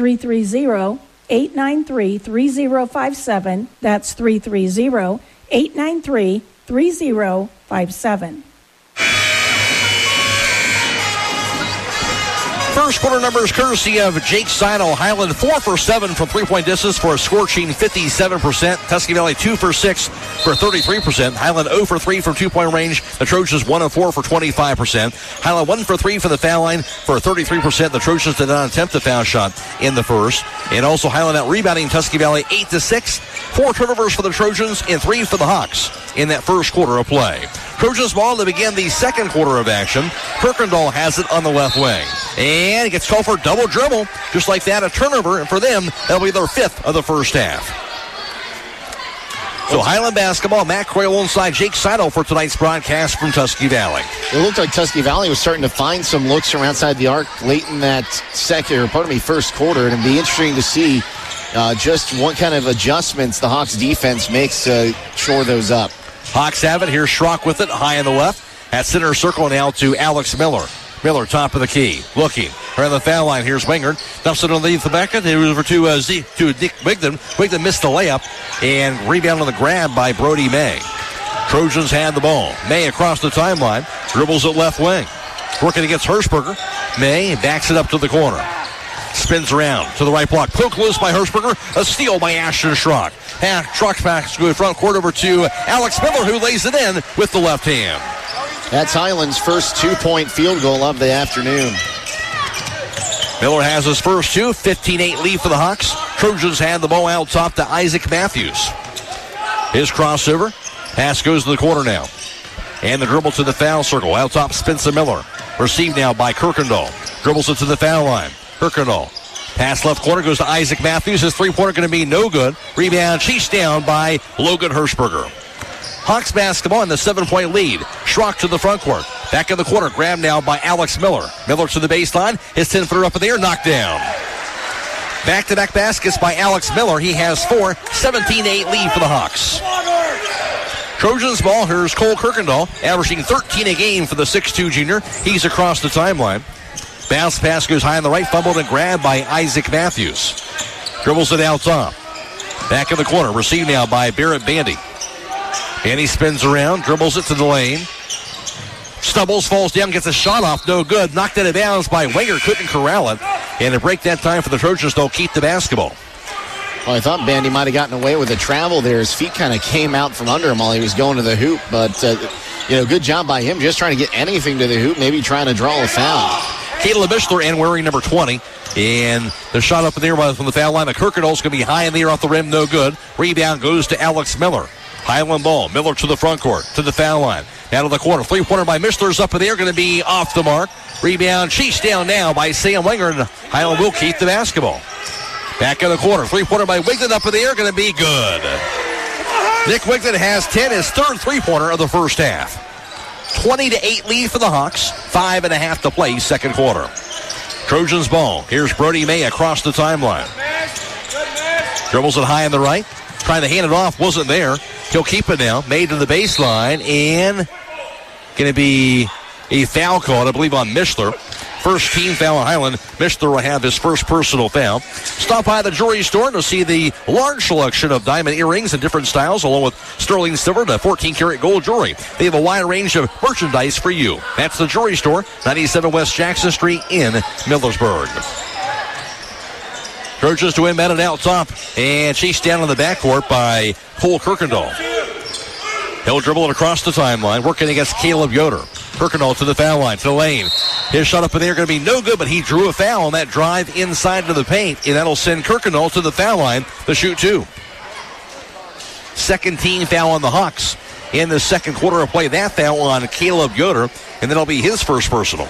330-893-3057. That's 330-893-3057. First quarter numbers courtesy of Jake Seidel. Highland 4 for 7 from three-point distance for a scorching 57%. Tusky Valley 2 for 6 for 33%. Highland 0 for 3 from two-point range. The Trojans 1 of 4 for 25%. Highland 1 for 3 from the foul line for 33%. The Trojans did not attempt a foul shot in the first. And also Highland out rebounding Tusky Valley 8-6. 4 turnovers for the Trojans and 3 for the Hawks in that first quarter of play. Trojans ball to begin the second quarter of action. Kirkendall has it on the left wing. And it gets called for double dribble. Just like that, a turnover. And for them, that'll be their 5th of the first half. So Highland basketball, Matt Croy alongside Jake Seidel for tonight's broadcast from Tusky Valley. It looked like Tusky Valley was starting to find some looks from outside the arc late in that first quarter. And it'd be interesting to see just what kind of adjustments the Hawks defense makes to shore those up. Hawks have it. Here's Schrock with it, high on the left. At center circle now to Alex Miller. Miller, top of the key, looking. Around the foul line, here's Wingard. Dumps it underneath the bucket. It was over to Nick Wigden. Wigden missed the layup. And rebound on the grab by Brody May. Trojans had the ball. May across the timeline. Dribbles it left wing. Working against Hirschberger. May backs it up to the corner. spins around to the right block. Poked loose by Hirschberger. A steal by Ashton Schrock. Schrock back to the front court over to Alex Miller, who lays it in with the left hand. That's Highland's first 2-point field goal of the afternoon. Miller has his first two. 15-8 lead for the Hawks. Trojans had the ball out top to Isaac Matthews. His crossover. Pass goes to the corner now. And the dribble to the foul circle. Out top, Spencer Miller. Received now by Kirkendall. Dribbles it to the foul line. Kirkendall. Pass left corner goes to Isaac Matthews. His three-pointer going to be no good. Rebound chased down by Logan Hirschberger. Hawks basketball in the 7-point lead. Schrock to the front court. Back in the corner. Grabbed now by Alex Miller. Miller to the baseline. His 10-footer up in the air. Knocked down. Back-to-back baskets by Alex Miller. He has 4. 17-8 lead for the Hawks. Trojans ball. Here's Cole Kirkendall, averaging 13 a game for the 6'2 junior. He's across the timeline. Bounce pass goes high on the right, fumbled and grabbed by Isaac Matthews. Dribbles it out top. Back in the corner, received now by Barrett Bandy. Bandy spins around, dribbles it to the lane. Stumbles, falls down, gets a shot off, no good. Knocked out of bounds by Wenger, couldn't corral it. And a break that time for the Trojans, they'll keep the basketball. Well, I thought Bandy might have gotten away with a travel there. His feet kind of came out from under him while he was going to the hoop. But, good job by him just trying to get anything to the hoop, maybe trying to draw a foul. Caleb Mishler in wearing number 20. And the shot up in the air from the foul line. The Kirkendall's going to be high in the air off the rim, no good. Rebound goes to Alex Miller. Highland ball. Miller to the front court, to the foul line. Out of the corner. Three-pointer by Mishler's up in the air, going to be off the mark. Rebound chased down now by Sam Wenger, and Highland will keep the basketball. Back in the corner. Three-pointer by Wigton up in the air, going to be good. Nick Wigton has 10, his third three-pointer of the first half. 20-8 lead for the Hawks. 5.5 to play, second quarter. Trojans ball. Here's Brody May across the timeline. Dribbles it high on the right. Trying to hand it off. Wasn't there. He'll keep it now. Made to the baseline. And going to be a foul call, I believe, on Mishler. First team foul on Highland. Mishler will have his first personal foul. Stop by the jewelry store to see the large selection of diamond earrings in different styles, along with sterling silver to 14-karat gold jewelry. They have a wide range of merchandise for you. That's the jewelry store, 97 West Jackson Street in Millersburg. Trojans to inbound it out top, and chased down in the backcourt by Cole Kirkendall. He'll dribble it across the timeline, working against Caleb Yoder. Kirkendall to the foul line, to the lane. His shot up in there going to be no good, but he drew a foul on that drive inside to the paint, and that'll send Kirkendall to the foul line to shoot two. Second team foul on the Hawks in the second quarter of play. That foul on Caleb Yoder, and that'll be his first personal.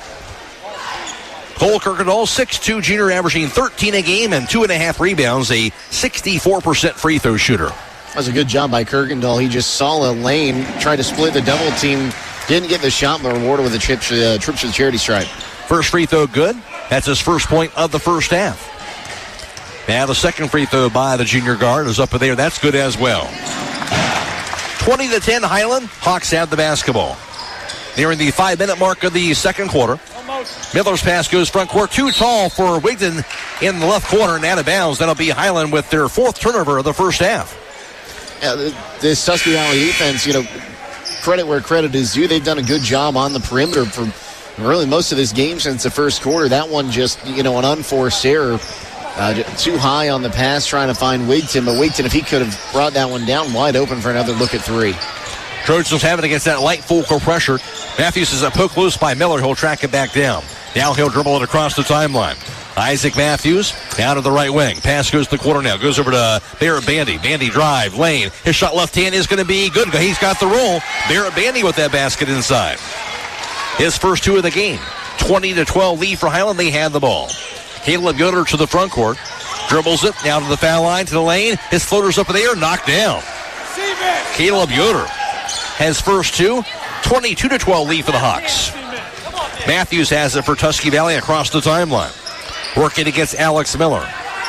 Cole Kirkendall, 6'2 junior, averaging 13 a game and 2.5 rebounds, a 64% free throw shooter. That was a good job by Kirkendall. He just saw a lane, tried to split the double team, didn't get the shot, but rewarded with a trip to the charity stripe. First free throw good. That's his first point of the first half. Now the second free throw by the junior guard is up in there. That's good as well. 20-10 Highland. Hawks have the basketball. Nearing the 5-minute mark of the second quarter. Miller's pass goes front court. Too tall for Wigton in the left corner and out of bounds. That'll be Highland with their fourth turnover of the first half. Yeah, this Tusky Valley defense, credit where credit is due. They've done a good job on the perimeter for really most of this game since the first quarter. That one just, an unforced error. Too high on the pass trying to find Wigton. But Wigton, if he could have brought that one down wide open for another look at three. Trojans have it against that light full court pressure. Matthews is a poke loose by Miller. He'll track it back down. Now he'll dribble it across the timeline. Isaac Matthews down to the right wing. Pass goes to the corner now. Goes over to Barrett Bandy. Bandy drive, lane. His shot left hand is going to be good. He's got the roll. Barrett Bandy with that basket inside. His first two of the game. 20-12 lead for Highland. They had the ball. Caleb Yoder to the front court. Dribbles it down to the foul line, to the lane. His floater's up in the air, knocked down. Caleb Yoder has first two. 22-12 lead for the Hawks. Matthews has it for Tusky Valley across the timeline. Working against Alex Miller.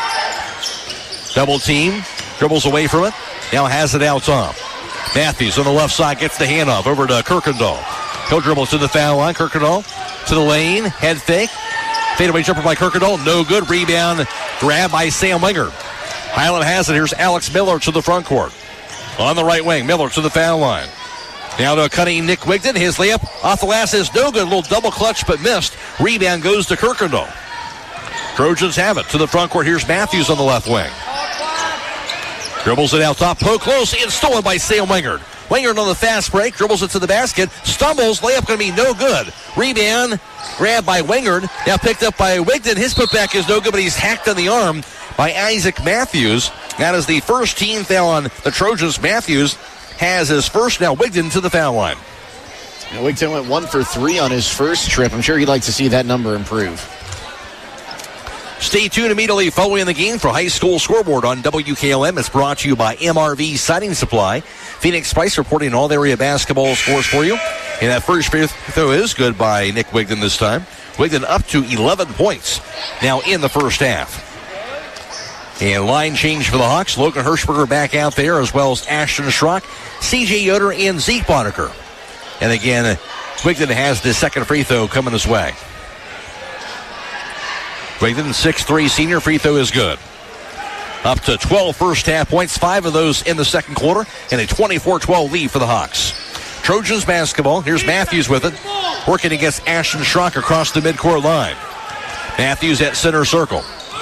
Double team. Dribbles away from it. Now has it out top. Matthews on the left side gets the handoff over to Kirkendall. He'll dribble to the foul line. Kirkendall to the lane. Head fake. Fadeaway jumper by Kirkendall. No good. Rebound. Grab by Sam Wenger. Highland has it. Here's Alex Miller to the front court. On the right wing. Miller to the foul line. Now to a cutting Nick Wigton. His layup off the glass is no good. A little double clutch but missed. Rebound goes to Kirkendall. Trojans have it to the front court. Here's Matthews on the left wing. Dribbles it out top, poke close, and stolen by Sam Wingard. Wingard on the fast break, dribbles it to the basket, stumbles, layup going to be no good. Rebound, grabbed by Wingard, now picked up by Wigton. His putback is no good, but he's hacked on the arm by Isaac Matthews. That is the first team foul on the Trojans. Matthews has his first, now Wigton to the foul line. Wigton went 1 for 3 on his first trip. I'm sure he'd like to see that number improve. Stay tuned immediately following the game for High School Scoreboard on WKLM. It's brought to you by MRV Siding Supply. Phoenix Price reporting all the area basketball scores for you. And that first free throw is good by Nick Wigton this time. Wigton up to 11 points now in the first half. And line change for the Hawks. Logan Hirschberger back out there, as well as Ashton Schrock, C.J. Yoder, and Zeke Boddicker. And again, Wigton has the second free throw coming his way. Wigton, 6'3" senior, free throw is good. Up to 12 first half points, 5 of those in the second quarter, and a 24-12 lead for the Hawks. Trojans basketball. Here's Matthews with it, working against Ashton Schrock across the midcourt line. Matthews at center circle.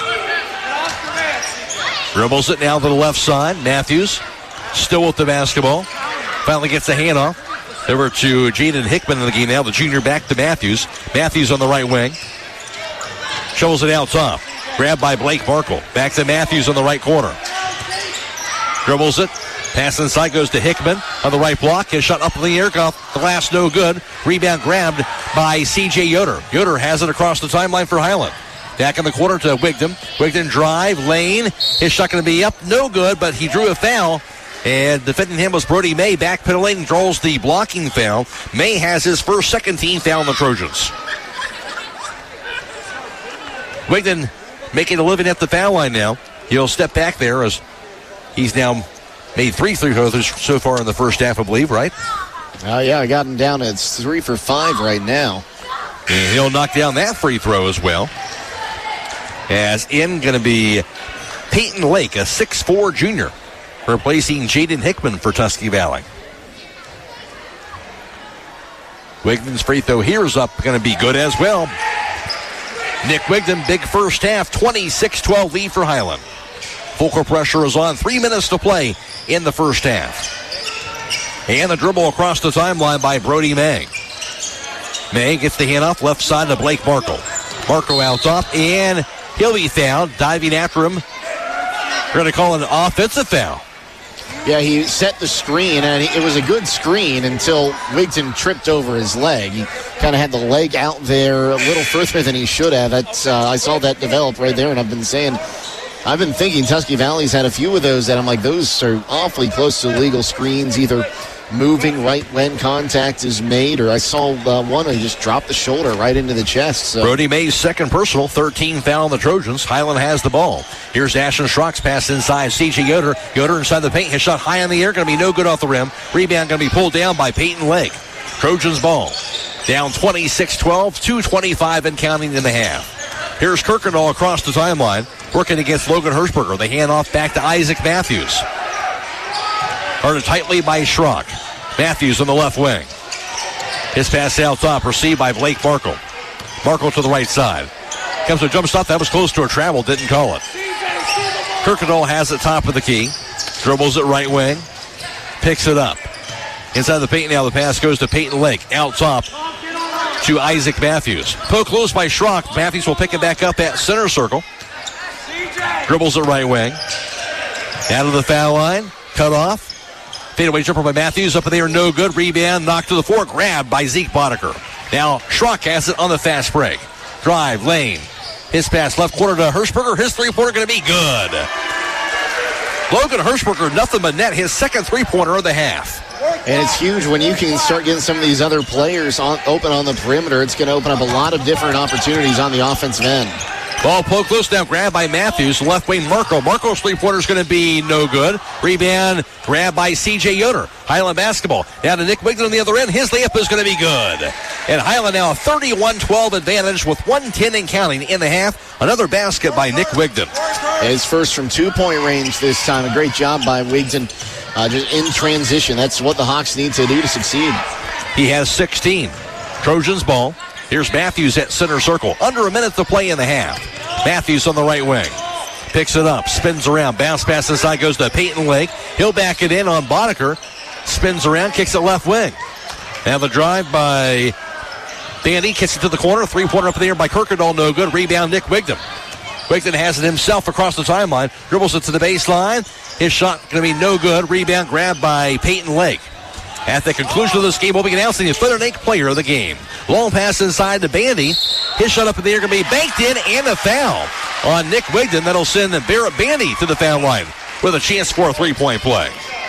Dribbles it now to the left side. Matthews still with the basketball. Finally gets the handoff over to Jaden Hickman in the game now. The junior back to Matthews. Matthews on the right wing. Shovels it out top. Grabbed by Blake Markle. Back to Matthews on the right corner. Dribbles it. Pass inside goes to Hickman on the right block. His shot up in the air. Off the glass, no good. Rebound grabbed by C.J. Yoder. Yoder has it across the timeline for Highland. Back in the corner to Wigton. Wigton drive, lane. His shot going to be up, no good, but he drew a foul. And defending him was Brody May. Back pedaling, draws the blocking foul. May has his first second team foul on the Trojans. Wigton making a living at the foul line now. He'll step back there as he's now made 3 free throws so far in the first half, I believe, right? Yeah, I got him down. It's 3 for 5 right now. And he'll knock down that free throw as well. As in going to be Peyton Lake, a 6'4" junior, replacing Jaden Hickman for Tusky Valley. Wigton's free throw here is up, going to be good as well. Nick Wigton, big first half, 26-12 lead for Highland. Full court pressure is on, 3 minutes to play in the first half. And the dribble across the timeline by Brody May. May gets the handoff left side to Blake Markle. Markle out top, and he'll be fouled. Diving after him. We're going to call it an offensive foul. Yeah, he set the screen, and it was a good screen until Wigton tripped over his leg. He kind of had the leg out there a little further than he should have. I saw that develop right there, and I've been thinking Tusky Valley's had a few of those that I'm like, those are awfully close to legal screens, either moving right when contact is made, or I saw one who just dropped the shoulder right into the chest. So. Brody May's second personal, 13 foul on the Trojans. Highland has the ball. Here's Ashton Schrock's pass inside. C.J. Yoder. Yoder inside the paint. His shot high in the air. Going to be no good off the rim. Rebound going to be pulled down by Peyton Lake. Trojans ball. Down 26-12, 2:25 and counting in the half. Here's Kirkendall across the timeline, working against Logan Hirschberger. They hand off back to Isaac Matthews. Guarded tightly by Schrock. Matthews on the left wing. His pass out top, received by Blake Markle. Markle to the right side. Comes to a jump stop. That was close to a travel. Didn't call it. Kirkendall has it top of the key. Dribbles it right wing. Picks it up. Inside the paint now. The pass goes to Peyton Lake. Out top to Isaac Matthews. Poke close by Schrock. Matthews will pick it back up at center circle. Dribbles it right wing. Out of the foul line. Cut off. Fadeaway jumper by Matthews. Up in the air, no good. Rebound, knocked to the floor. Grabbed by Zeke Boddicker. Now Schrock has it on the fast break. Drive, lane. His pass left corner to Hirschberger. His three-pointer going to be good. Logan Hirschberger, nothing but net. His second three-pointer of the half. And it's huge when you can start getting some of these other players open on the perimeter. It's going to open up a lot of different opportunities on the offensive end. Ball poked loose now, grabbed by Matthews. Left wing Markle. Markle's three-pointer is going to be no good. Rebound, grabbed by C.J. Yoder. Highland basketball. Down to Nick Wigton on the other end. His layup is going to be good. And Highland now a 31-12 advantage with 1:10 and counting in the half. Another basket by Nick Wigton. His first from two-point range this time. A great job by Wigton just in transition. That's what the Hawks need to do to succeed. He has 16. Trojans ball. Here's Matthews at center circle. Under a minute to play in the half. Matthews on the right wing. Picks it up, spins around, bounce pass inside, goes to Peyton Lake. He'll back it in on Boddicker. Spins around, kicks it left wing. Now the drive by Bandy, kicks it to the corner. Three-pointer up in the air by Kirkendall, no good. Rebound, Nick Wigdam. Wigdam has it himself across the timeline. Dribbles it to the baseline. His shot going to be no good. Rebound grabbed by Peyton Lake. At the conclusion of this game, we'll be announcing the Feather Lake player of the game. Long pass inside to Bandy. His shot up in the air going to be banked in, and a foul on Nick Wigdam. That'll send Barrett Bandy to the foul line with a chance for a three-point play.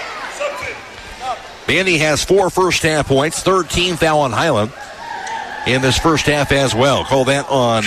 Bandy has 4 first-half points, 13 foul on Highland in this first half as well. Call that on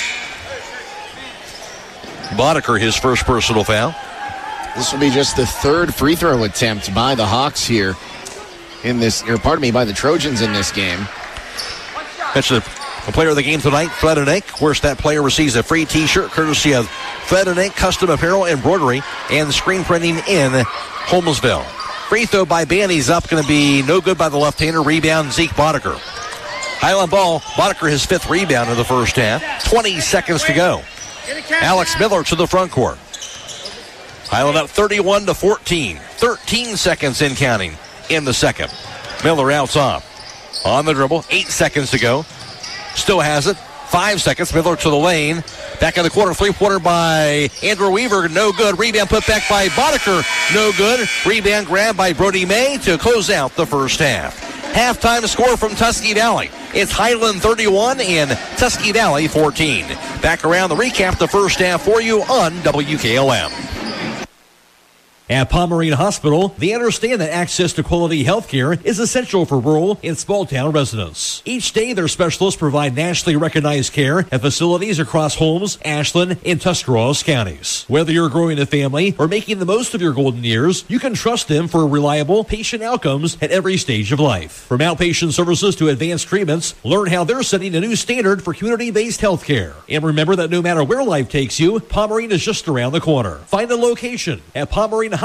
Boddicker, his first personal foul. This will be just the third free throw attempt by the Hawks here in this, or pardon me, by the Trojans in this game. That's the player of the game tonight, Fred Anake. Of course, that player receives a free t-shirt courtesy of Fred Anake Custom Apparel, Embroidery, and Screen Printing in Holmesville. Free throw by Bandy's up, going to be no good by the left-hander. Rebound, Zeke Boddicker. Highland ball, Boddicker his 5th rebound of the first half. 20 seconds to go. Alex Miller to the front court. Highland up 31-14. 13 seconds in counting in the second. Miller out top. On the dribble, 8 seconds to go. Still has it. 5 seconds. Miller to the lane. Back in the corner, three-pointer by Andrew Weaver. No good. Rebound put back by Boddicker. No good. Rebound grab by Brody May to close out the first half. Halftime score from Tusky Valley. It's Highland 31 and Tusky Valley 14. Back around the recap the first half for you on WKLM. At Pomerene Hospital, they understand that access to quality health care is essential for rural and small-town residents. Each day, their specialists provide nationally recognized care at facilities across Holmes, Ashland, and Tuscarawas counties. Whether you're growing a family or making the most of your golden years, you can trust them for reliable patient outcomes at every stage of life. From outpatient services to advanced treatments, learn how they're setting a new standard for community-based health care. And remember that no matter where life takes you, Pomerene is just around the corner. Find a location at pomerenehospital.org.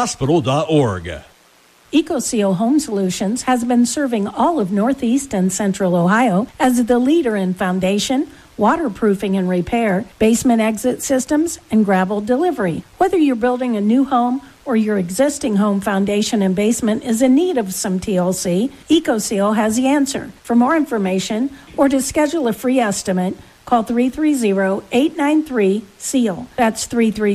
EcoSeal Home Solutions has been serving all of Northeast and Central Ohio as the leader in foundation, waterproofing and repair, basement exit systems, and gravel delivery. Whether you're building a new home or your existing home foundation and basement is in need of some TLC, EcoSeal has the answer. For more information or to schedule a free estimate, call 330-893-SEAL. That's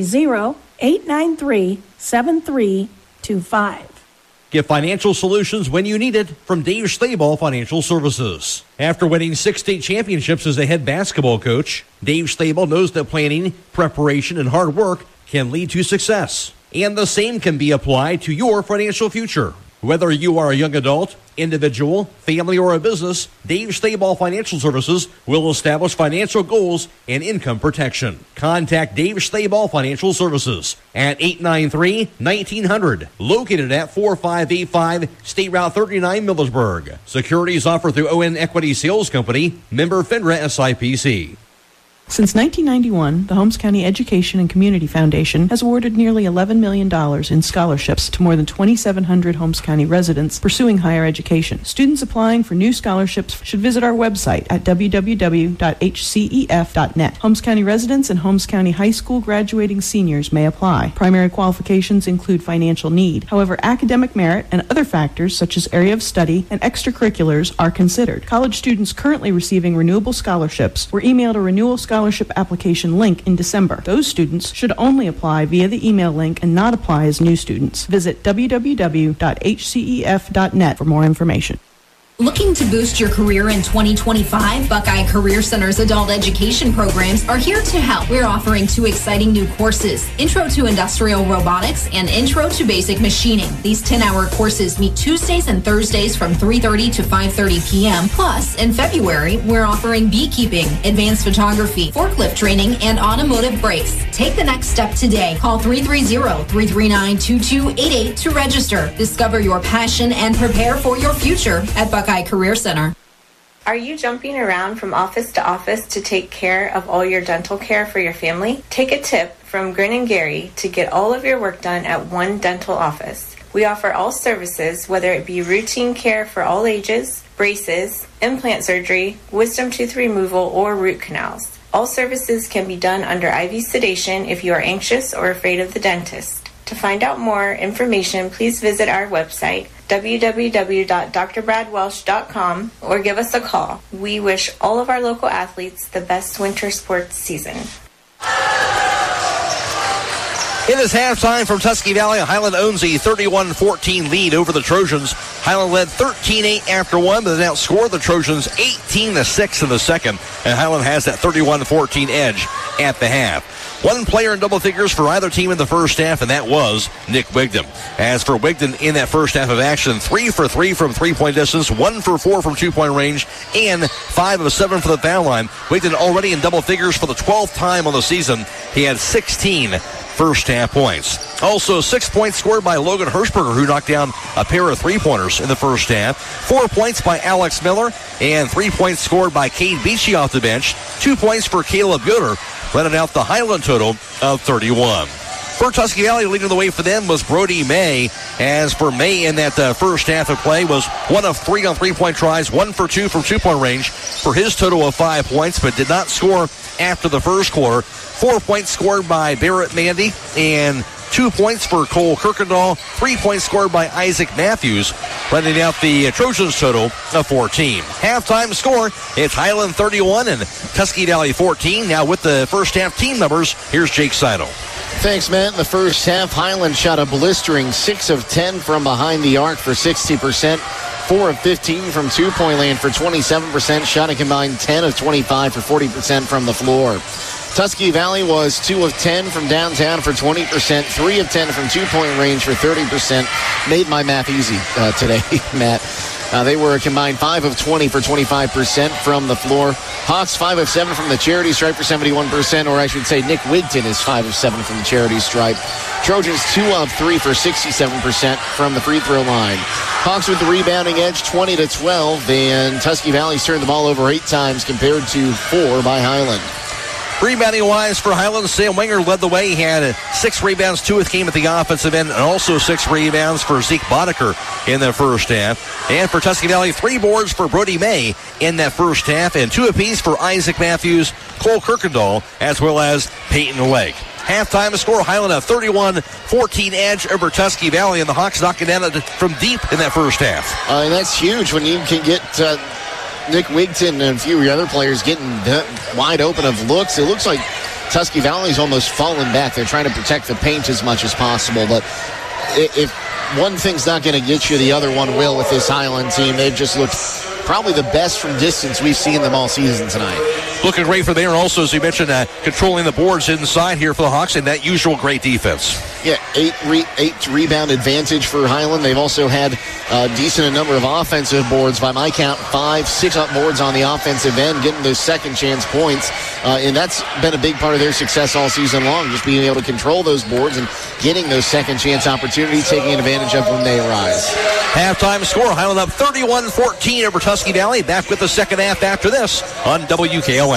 330-893-7325. Get financial solutions when you need it from Dave Schlabel Financial Services. After winning 6 state championships as a head basketball coach, Dave Schlabel knows that planning, preparation, and hard work can lead to success. And the same can be applied to your financial future. Whether you are a young adult, individual, family, or a business, Dave Schlabel Financial Services will establish financial goals and income protection. Contact Dave Schlabel Financial Services at 893-1900, located at 4585 State Route 39, Millersburg. Securities offered through ON Equity Sales Company, member FINRA SIPC. Since 1991, the Holmes County Education and Community Foundation has awarded nearly $11 million in scholarships to more than 2,700 Holmes County residents pursuing higher education. Students applying for new scholarships should visit our website at www.hcef.net. Holmes County residents and Holmes County High School graduating seniors may apply. Primary qualifications include financial need. However, academic merit and other factors such as area of study and extracurriculars are considered. College students currently receiving renewable scholarships were emailed a renewal scholarship application link in December. Those students should only apply via the email link and not apply as new students. Visit www.hcef.net for more information. Looking to boost your career in 2025? Buckeye Career Center's adult education programs are here to help. We're offering 2 exciting new courses, Intro to Industrial Robotics and Intro to Basic Machining. These 10-hour courses meet Tuesdays and Thursdays from 3:30 to 5:30 p.m. Plus, in February, we're offering beekeeping, advanced photography, forklift training, and automotive brakes. Take the next step today. Call 330-339-2288 to register. Discover your passion and prepare for your future at Buckeye Career Center. Are you jumping around from office to office to take care of all your dental care for your family? Take a tip from Grin and Gary to get all of your work done at one dental office. We offer all services, whether it be routine care for all ages, braces, implant surgery, wisdom tooth removal, or root canals. All services can be done under IV sedation if you are anxious or afraid of the dentist. To find out more information, please visit our website, www.drbradwelsh.com, or give us a call. We wish all of our local athletes the best winter sports season. It is halftime from Tusky Valley. Highland owns a 31-14 lead over the Trojans. Highland led 13-8 after one, but then outscored the Trojans 18-6 in the second. And Highland has that 31-14 edge at the half. One player in double figures for either team in the first half, and that was Nick Wigdon. As for Wigdon in that first half of action, 3 for 3 from three-point distance, 1 for 4 from two-point range, and 5 of 7 for the foul line. Wigdon already in double figures for the 12th time on the season. He had 16 first half points. Also, 6 points scored by Logan Hirschberger, who knocked down a pair of three-pointers in the first half. 4 points by Alex Miller, and 3 points scored by Cade Beachy off the bench. 2 points for Caleb Yoder, running out the Highland total of 31. For Tusky Valley, leading the way for them was Brody May. As for May in that first half of play, was 1 of 3 on three-point tries, 1 for 2 from two-point range for his total of 5 points, but did not score after the first quarter. 4 points scored by Barrett Mandy, and 2 points for Cole Kirkendall, 3 points scored by Isaac Matthews, running out the Trojans total of 14. Halftime score, it's Highland 31 and Tusky Valley 14. Now with the first half team numbers, here's Jake Seidel. Thanks, Matt. In the first half, Highland shot a blistering 6 of 10 from behind the arc for 60%. 4 of 15 from two-point land for 27%. Shot a combined 10 of 25 for 40% from the floor. Tusky Valley was 2 of 10 from downtown for 20%, 3 of 10 from two-point range for 30%. Made my math easy today, Matt. They were a combined 5 of 20 for 25% from the floor. Hawks 5 of 7 from the charity stripe for 71%, or I should say Nick Wigdon is 5 of 7 from the charity stripe. Trojans 2 of 3 for 67% from the free throw line. Hawks with the rebounding edge 20-12, and Tusky Valley's turned the ball over 8 times compared to 4 by Highland. Rebounding-wise for Highland, Sam Winger led the way. He had 6 rebounds, 2 came at the offensive end, and also 6 rebounds for Zeke Boddicker in the first half. And for Tusky Valley, 3 boards for Brody May in that first half, and 2 apiece for Isaac Matthews, Cole Kirkendall, as well as Peyton Legg. Halftime score, Highland a 31-14 edge over Tusky Valley, and the Hawks knocking down from deep in that first half. And that's huge when you can get Nick Wigdon and a few of your other players getting wide open of looks. It looks like Tusky Valley's almost fallen back. They're trying to protect the paint as much as possible, but if one thing's not going to get you, the other one will with this Highland team. They've just looked probably the best from distance we've seen them all season tonight. Looking great for there also, as you mentioned, controlling the boards inside here for the Hawks, and that usual great defense. Yeah, 8 rebound advantage for Highland. They've also had a decent number of offensive boards. By my count, 5-6 up boards on the offensive end, getting those second chance points. And that's been a big part of their success all season long, just being able to control those boards and getting those second chance opportunities, taking advantage of when they arise. Halftime score, Highland up 31-14 over Tusky Valley. Back with the second half after this on WKOM.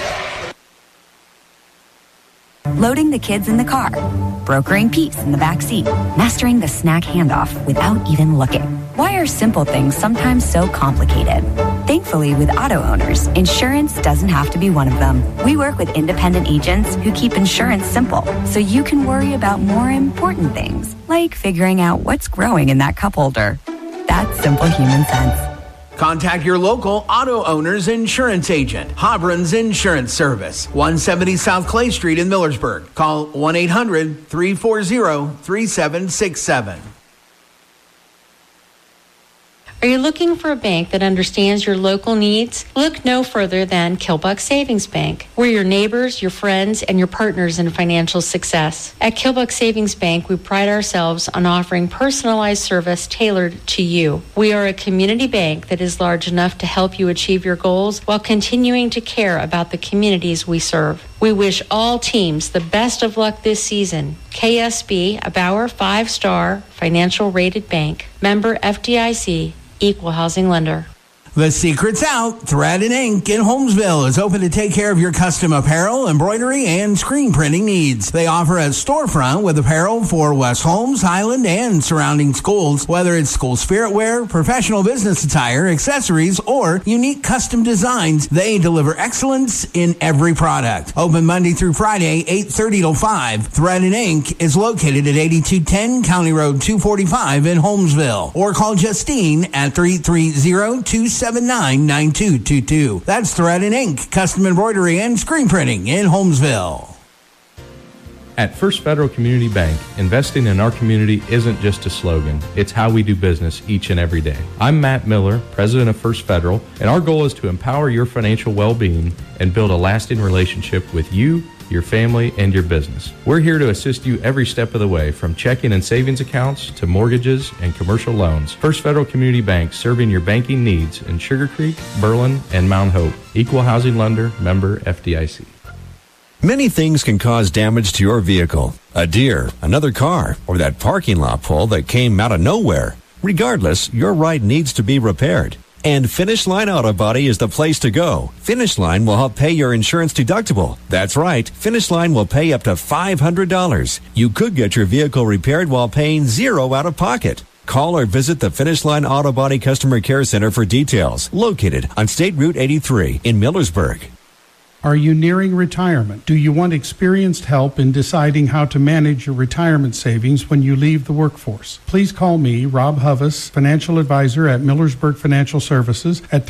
Loading the kids in the car, brokering peace in the back seat, mastering the snack handoff without even looking. Why are simple things sometimes so complicated? Thankfully, with auto owners, insurance doesn't have to be one of them. We work with independent agents who keep insurance simple, so you can worry about more important things, like figuring out what's growing in that cup holder. That's simple human sense. Contact your local auto owner's insurance agent, Hobron's Insurance Service, 170 South Clay Street in Millersburg. Call 1-800-340-3767. Are you looking for a bank that understands your local needs? Look no further than Kilbuck Savings Bank. We're your neighbors, your friends, and your partners in financial success. At Kilbuck Savings Bank, we pride ourselves on offering personalized service tailored to you. We are a community bank that is large enough to help you achieve your goals while continuing to care about the communities we serve. We wish all teams the best of luck this season. KSB, a Bauer 5-star financial rated bank. Member FDIC, Equal Housing Lender. The secret's out. Thread and Ink in Holmesville is open to take care of your custom apparel, embroidery, and screen printing needs. They offer a storefront with apparel for West Holmes, Highland, and surrounding schools. Whether it's school spirit wear, professional business attire, accessories, or unique custom designs, they deliver excellence in every product. Open Monday through Friday, 8:30 till 5. Thread and Ink is located at 8210 County Road 245 in Holmesville. Or call Justine at 330-279-9222. That's Thread and Ink, custom embroidery and screen printing in Holmesville. At First Federal Community Bank, investing in our community isn't just a slogan. It's how we do business each and every day. I'm Matt Miller, president of First Federal, and our goal is to empower your financial well-being and build a lasting relationship with you, your family, and your business. We're here to assist you every step of the way, from checking and savings accounts to mortgages and commercial loans. First Federal Community Bank, serving your banking needs in Sugar Creek, Berlin, and Mount Hope. Equal housing lender, member FDIC. Many things can cause damage to your vehicle. A deer, another car, or that parking lot pole that came out of nowhere. Regardless, your ride needs to be repaired. And Finish Line Auto Body is the place to go. Finish Line will help pay your insurance deductible. That's right, Finish Line will pay up to $500. You could get your vehicle repaired while paying $0 out of pocket. Call or visit the Finish Line Auto Body Customer Care Center for details. Located on State Route 83 in Millersburg. Are you nearing retirement? Do you want experienced help in deciding how to manage your retirement savings when you leave the workforce? Please call me, Rob Huvis, financial advisor at Millersburg Financial Services at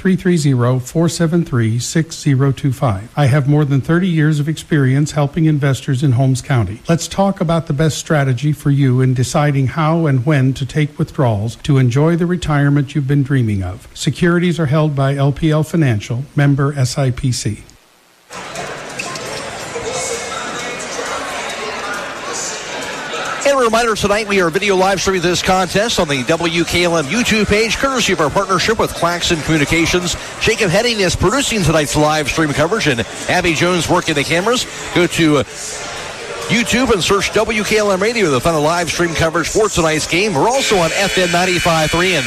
330-473-6025. I have more than 30 years of experience helping investors in Holmes County. Let's talk about the best strategy for you in deciding how and when to take withdrawals to enjoy the retirement you've been dreaming of. Securities are held by LPL Financial, member SIPC. And a reminder tonight, we are video live streaming this contest on the WKLM YouTube page, courtesy of our partnership with Claxon Communications. Jacob Heading is producing tonight's live stream coverage, and Abby Jones working the cameras. Go to YouTube and search WKLM Radio to find the live stream coverage for tonight's game. We're also on FM 95.3 and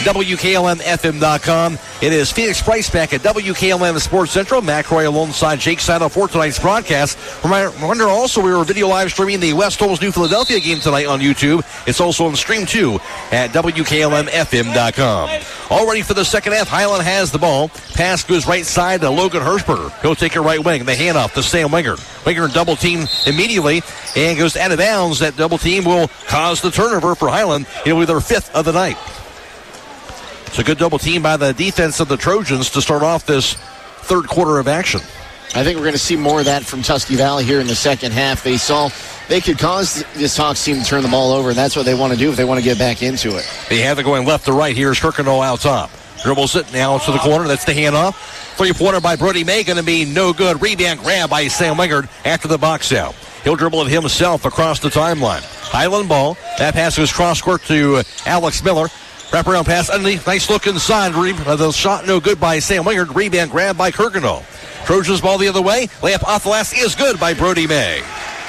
WKLMFM.com. It is Phoenix Price back at WKLM Sports Central. Matt Croy alongside Jake Seidel for tonight's broadcast. Reminder also, we were video live streaming the West Holmes New Philadelphia game tonight on YouTube. It's also on stream too at WKLMFM.com. All ready for the second half. Highland has the ball. Pass goes right side to Logan Hirschberger. He'll take it right wing. The handoff to Sam Wingard. Wingard double team immediately and goes out of bounds. That double team will cause the turnover for Highland. It'll be their fifth of the night. It's a good double team by the defense of the Trojans to start off this third quarter of action. I think we're going to see more of that from Tusky Valley here in the second half. They saw they could cause this Hawks team to turn the ball over, and that's what they want to do if they want to get back into it. They have it going left to right. Here's Kirkendall out top. Dribbles it now to the corner. That's the handoff. Three-pointer by Brody May, going to be no good. Rebound grab by Sam Wingard after the box out. He'll dribble it himself across the timeline. Highland ball. That pass goes cross-court to Alex Miller. Wraparound pass underneath. Nice look inside. The shot no good by Sam Wingard. Rebound grab by Kirkendall. Trojans ball the other way. Layup off the last is good by Brody May.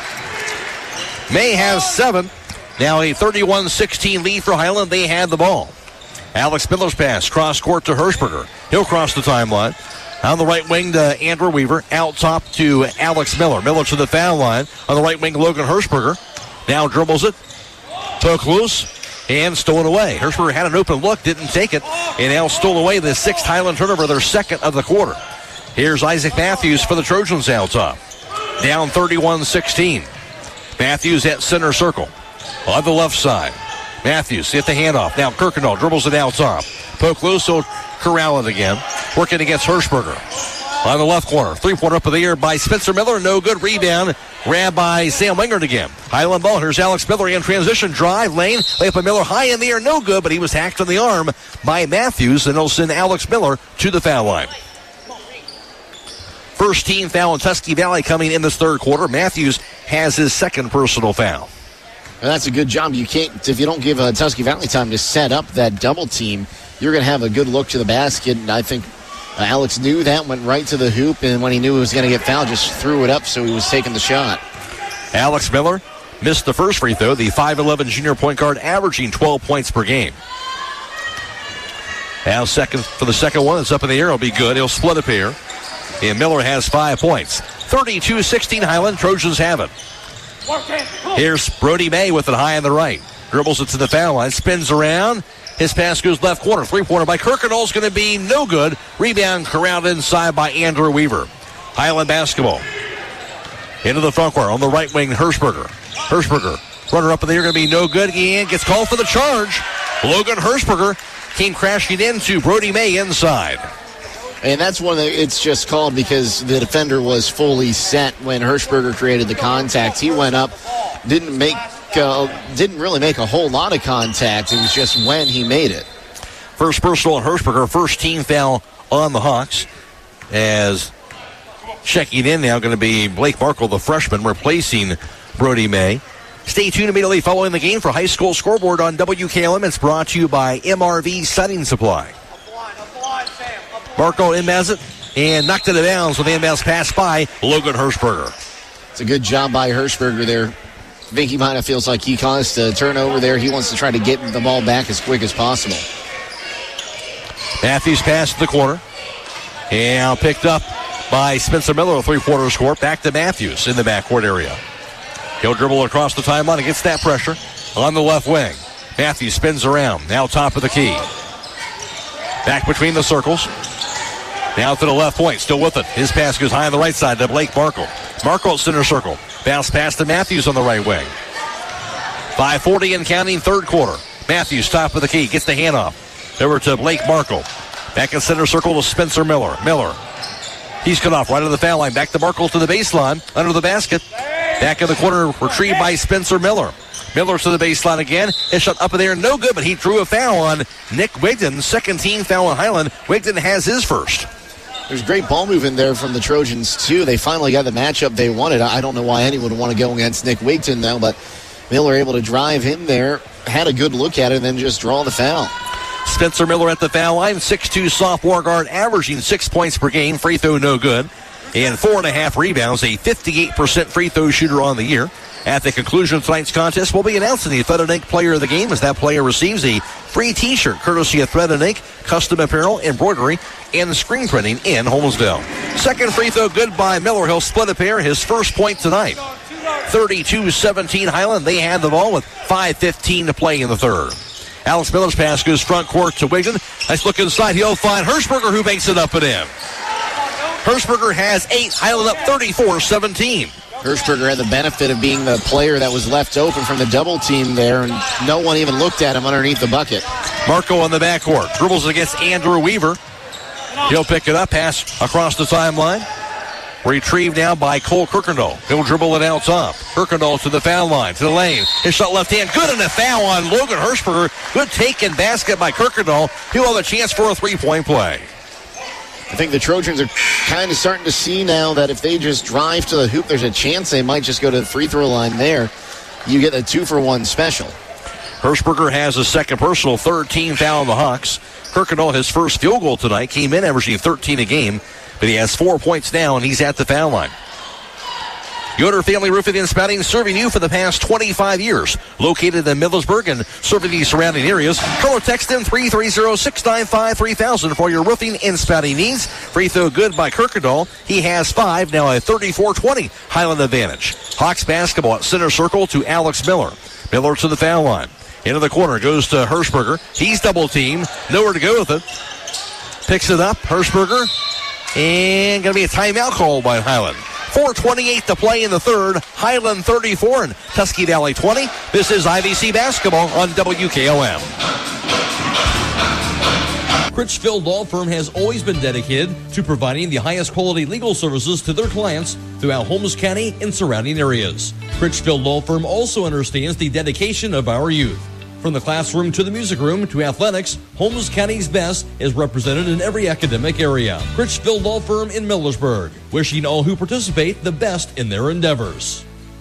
May has 7. Now a 31-16 lead for Highland. They had the ball. Alex Miller's pass. Cross-court to Hirschberger. He'll cross the timeline. On the right wing to Andrew Weaver. Out top to Alex Miller. Miller to the foul line. On the right wing, Logan Hirschberger. Now dribbles it. Took loose. And stolen away. Hirschberger had an open look, didn't take it, and now stole away the sixth Highland turnover, their second of the quarter. Here's Isaac Matthews for the Trojans out top. Down 31-16. Matthews at center circle. On the left side. Matthews hit the handoff. Now Kirkendall dribbles it out top. Poke loose, so corral it again. Working against Hirschberger. On the left corner. Three-pointer up in the air by Spencer Miller. No good. Rebound. Grabbed by Sam Wingard again. Highland ball. Here's Alex Miller in transition. Drive lane. Layup by Miller high in the air. No good, but he was hacked on the arm by Matthews, and he'll send Alex Miller to the foul line. First team foul in Tusky Valley coming in this third quarter. Matthews has his second personal foul. Well, that's a good job. You can't, if you don't give Tusky Valley time to set up that double team, you're going to have a good look to the basket, and I think Alex knew that, went right to the hoop, and when he knew he was going to get fouled, just threw it up so he was taking the shot. Alex Miller missed the first free throw. The 5'11 junior point guard averaging 12 points per game. Now second for the second one. It's up in the air. It'll be good. He'll split a pair. And Miller has 5 points. 32-16 Highland. Trojans have it. Here's Brody May with it high on the right. Dribbles it to the foul line. Spins around. His pass goes left corner. Three-pointer by Kirkendall's going to be no good. Rebound corralled inside by Andrew Weaver. Highland basketball. Into the front court on the right wing, Hirschberger. Hirschberger, runner up in the air, going to be no good. And gets called for the charge. Logan Hirschberger came crashing into Brody May inside. And that's one that it's just called because the defender was fully set when Hirschberger created the contact. He went up, didn't really make a whole lot of contact. It was just when he made it. First personal on Hirschberger, first team foul on the Hawks. As checking in now going to be Blake Markle, the freshman, replacing Brody May. Stay tuned immediately following the game for High School Scoreboard on WKLM. It's brought to you by MRV Siding Supply. Marco inbounds it and knocked it out of bounds with the inbounds pass by Logan Hirschberger. It's a good job by Hirschberger there. I think he might have feels like he caused a turnover there. He wants to try to get the ball back as quick as possible. Matthews pass to the corner. And picked up by Spencer Miller, a three-quarter score. Back to Matthews in the backcourt area. He'll dribble across the timeline and gets that pressure on the left wing. Matthews spins around. Now top of the key. Back between the circles. Now to the left point. Still with it. His pass goes high on the right side to Blake Markle. Markle at center circle. Bounce pass to Matthews on the right wing. 5:40 and counting, third quarter. Matthews top of the key. Gets the handoff. Over to Blake Markle. Back in center circle to Spencer Miller. Miller. He's cut off right on the foul line. Back to Markle to the baseline. Under the basket. Back in the corner. Retrieved by Spencer Miller. Miller to the baseline again. His shot up in there. No good, but he drew a foul on Nick Wigden. Second team foul on Highland. Wigden has his first. There's great ball movement there from the Trojans, too. They finally got the matchup they wanted. I don't know why anyone would want to go against Nick Wigden, though, but Miller able to drive him there. Had a good look at it and then just draw the foul. Spencer Miller at the foul line. 6'2 sophomore guard, averaging 6 points per game. Free throw no good. And 4.5 rebounds. A 58% free throw shooter on the year. At the conclusion of tonight's contest, we'll be announcing the Thread and Ink Player of the Game as that player receives a free t-shirt courtesy of Thread and Ink, custom apparel, embroidery, and screen printing in Holmesville. Second free throw good by Miller. He'll split a pair. His first point tonight. 32-17 Highland. They had the ball with 5:15 to play in the third. Alex Miller's pass goes front court to Wigden. Nice look inside. He'll find Hirschberger, who makes it up and in. Hirschberger has 8. Highland up 34-17. Hirschberger had the benefit of being the player that was left open from the double team there, and no one even looked at him underneath the bucket. Marco on the backcourt. Dribbles against Andrew Weaver. He'll pick it up. Pass across the timeline. Retrieved now by Cole Kirkendall. He'll dribble it out top. Kirkendall to the foul line, to the lane. His shot left hand. Good, and a foul on Logan Hirschberger. Good take and basket by Kirkendall. He'll have a chance for a three-point play. I think the Trojans are kind of starting to see now that if they just drive to the hoop, there's a chance they might just go to the free throw line there. You get a 2-for-1 special. Hirschberger has a second personal, third team foul on the Hawks. Kirkendall, his first field goal tonight, came in averaging 13 a game, but he has 4 points now, and he's at the foul line. Yoder Family Roofing and Spouting, serving you for the past 25 years. Located in Millersburg and serving the surrounding areas. Call or text in 330-695-3000 for your roofing and spouting needs. Free throw good by Kirkendall. He has 5, now a 34-20 Highland advantage. Hawks basketball at center circle to Alex Miller. Miller to the foul line. Into the corner, goes to Hirschberger. He's double teamed. Nowhere to go with it. Picks it up, Hirschberger. And going to be a timeout called by Highland. 4:28 to play in the third. Highland 34 and Tusky Valley 20. This is IVC basketball on WKOM. Critchfield Law Firm has always been dedicated to providing the highest quality legal services to their clients throughout Holmes County and surrounding areas. Critchfield Law Firm also understands the dedication of our youth. From the classroom to the music room to athletics, Holmes County's best is represented in every academic area. Critchfield Law Firm in Millersburg, wishing all who participate the best in their endeavors.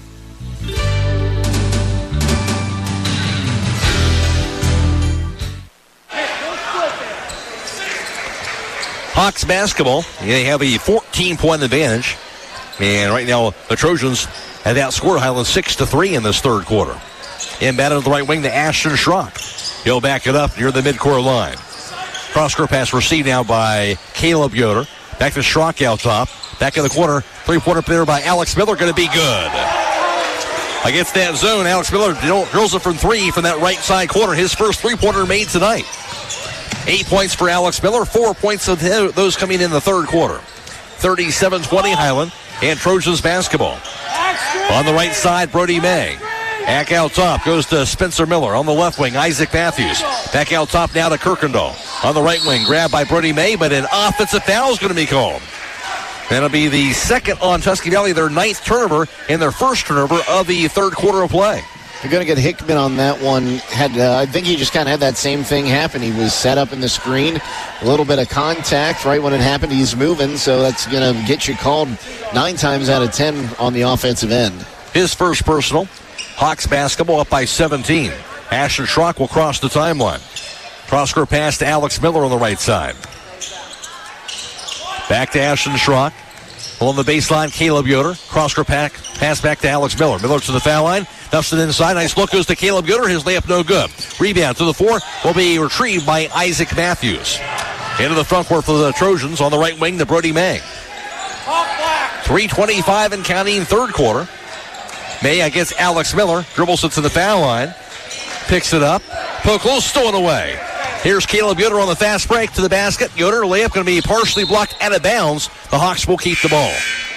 Hawks basketball, they have a 14-point advantage. And right now, the Trojans have outscored Highland 6-3 in this third quarter. Inbound to the right wing to Ashton Schrock. He'll back it up near the midcourt line. Cross-court pass received now by Caleb Yoder. Back to Schrock out top. Back in the corner. Three-pointer there by Alex Miller. Going to be good. Against that zone, Alex Miller drills it from three from that right side corner. His first three-pointer made tonight. 8 points for Alex Miller. 4 points of those coming in the third quarter. 37-20 Highland and Trojans basketball. On the right side, Brody May. Back out top goes to Spencer Miller. On the left wing, Isaac Matthews. Back out top now to Kirkendall. On the right wing, grabbed by Brody May, but an offensive foul is going to be called. That'll be the second on Tusky Valley, their 9th turnover and their first turnover of the third quarter of play. You're going to get Hickman on that one. I think he just kind of had that same thing happen. He was set up in the screen, a little bit of contact. Right when it happened, he's moving, so that's going to get you called 9 times out of 10 on the offensive end. His first personal. Hawks basketball up by 17. Ashton Schrock will cross the timeline. Cross-court pass to Alex Miller on the right side. Back to Ashton Schrock. Along the baseline, Caleb Yoder. Cross-court pass back to Alex Miller. Miller to the foul line. Duffs it inside. Nice look goes to Caleb Yoder. His layup no good. Rebound to the floor will be retrieved by Isaac Matthews. Into the front court for the Trojans. On the right wing to Brody May. 3:25 and counting third quarter. May against Alex Miller. Dribbles it to the foul line. Picks it up. Poke low, stolen away. Here's Caleb Yoder on the fast break to the basket. Yoder layup going to be partially blocked out of bounds. The Hawks will keep the ball.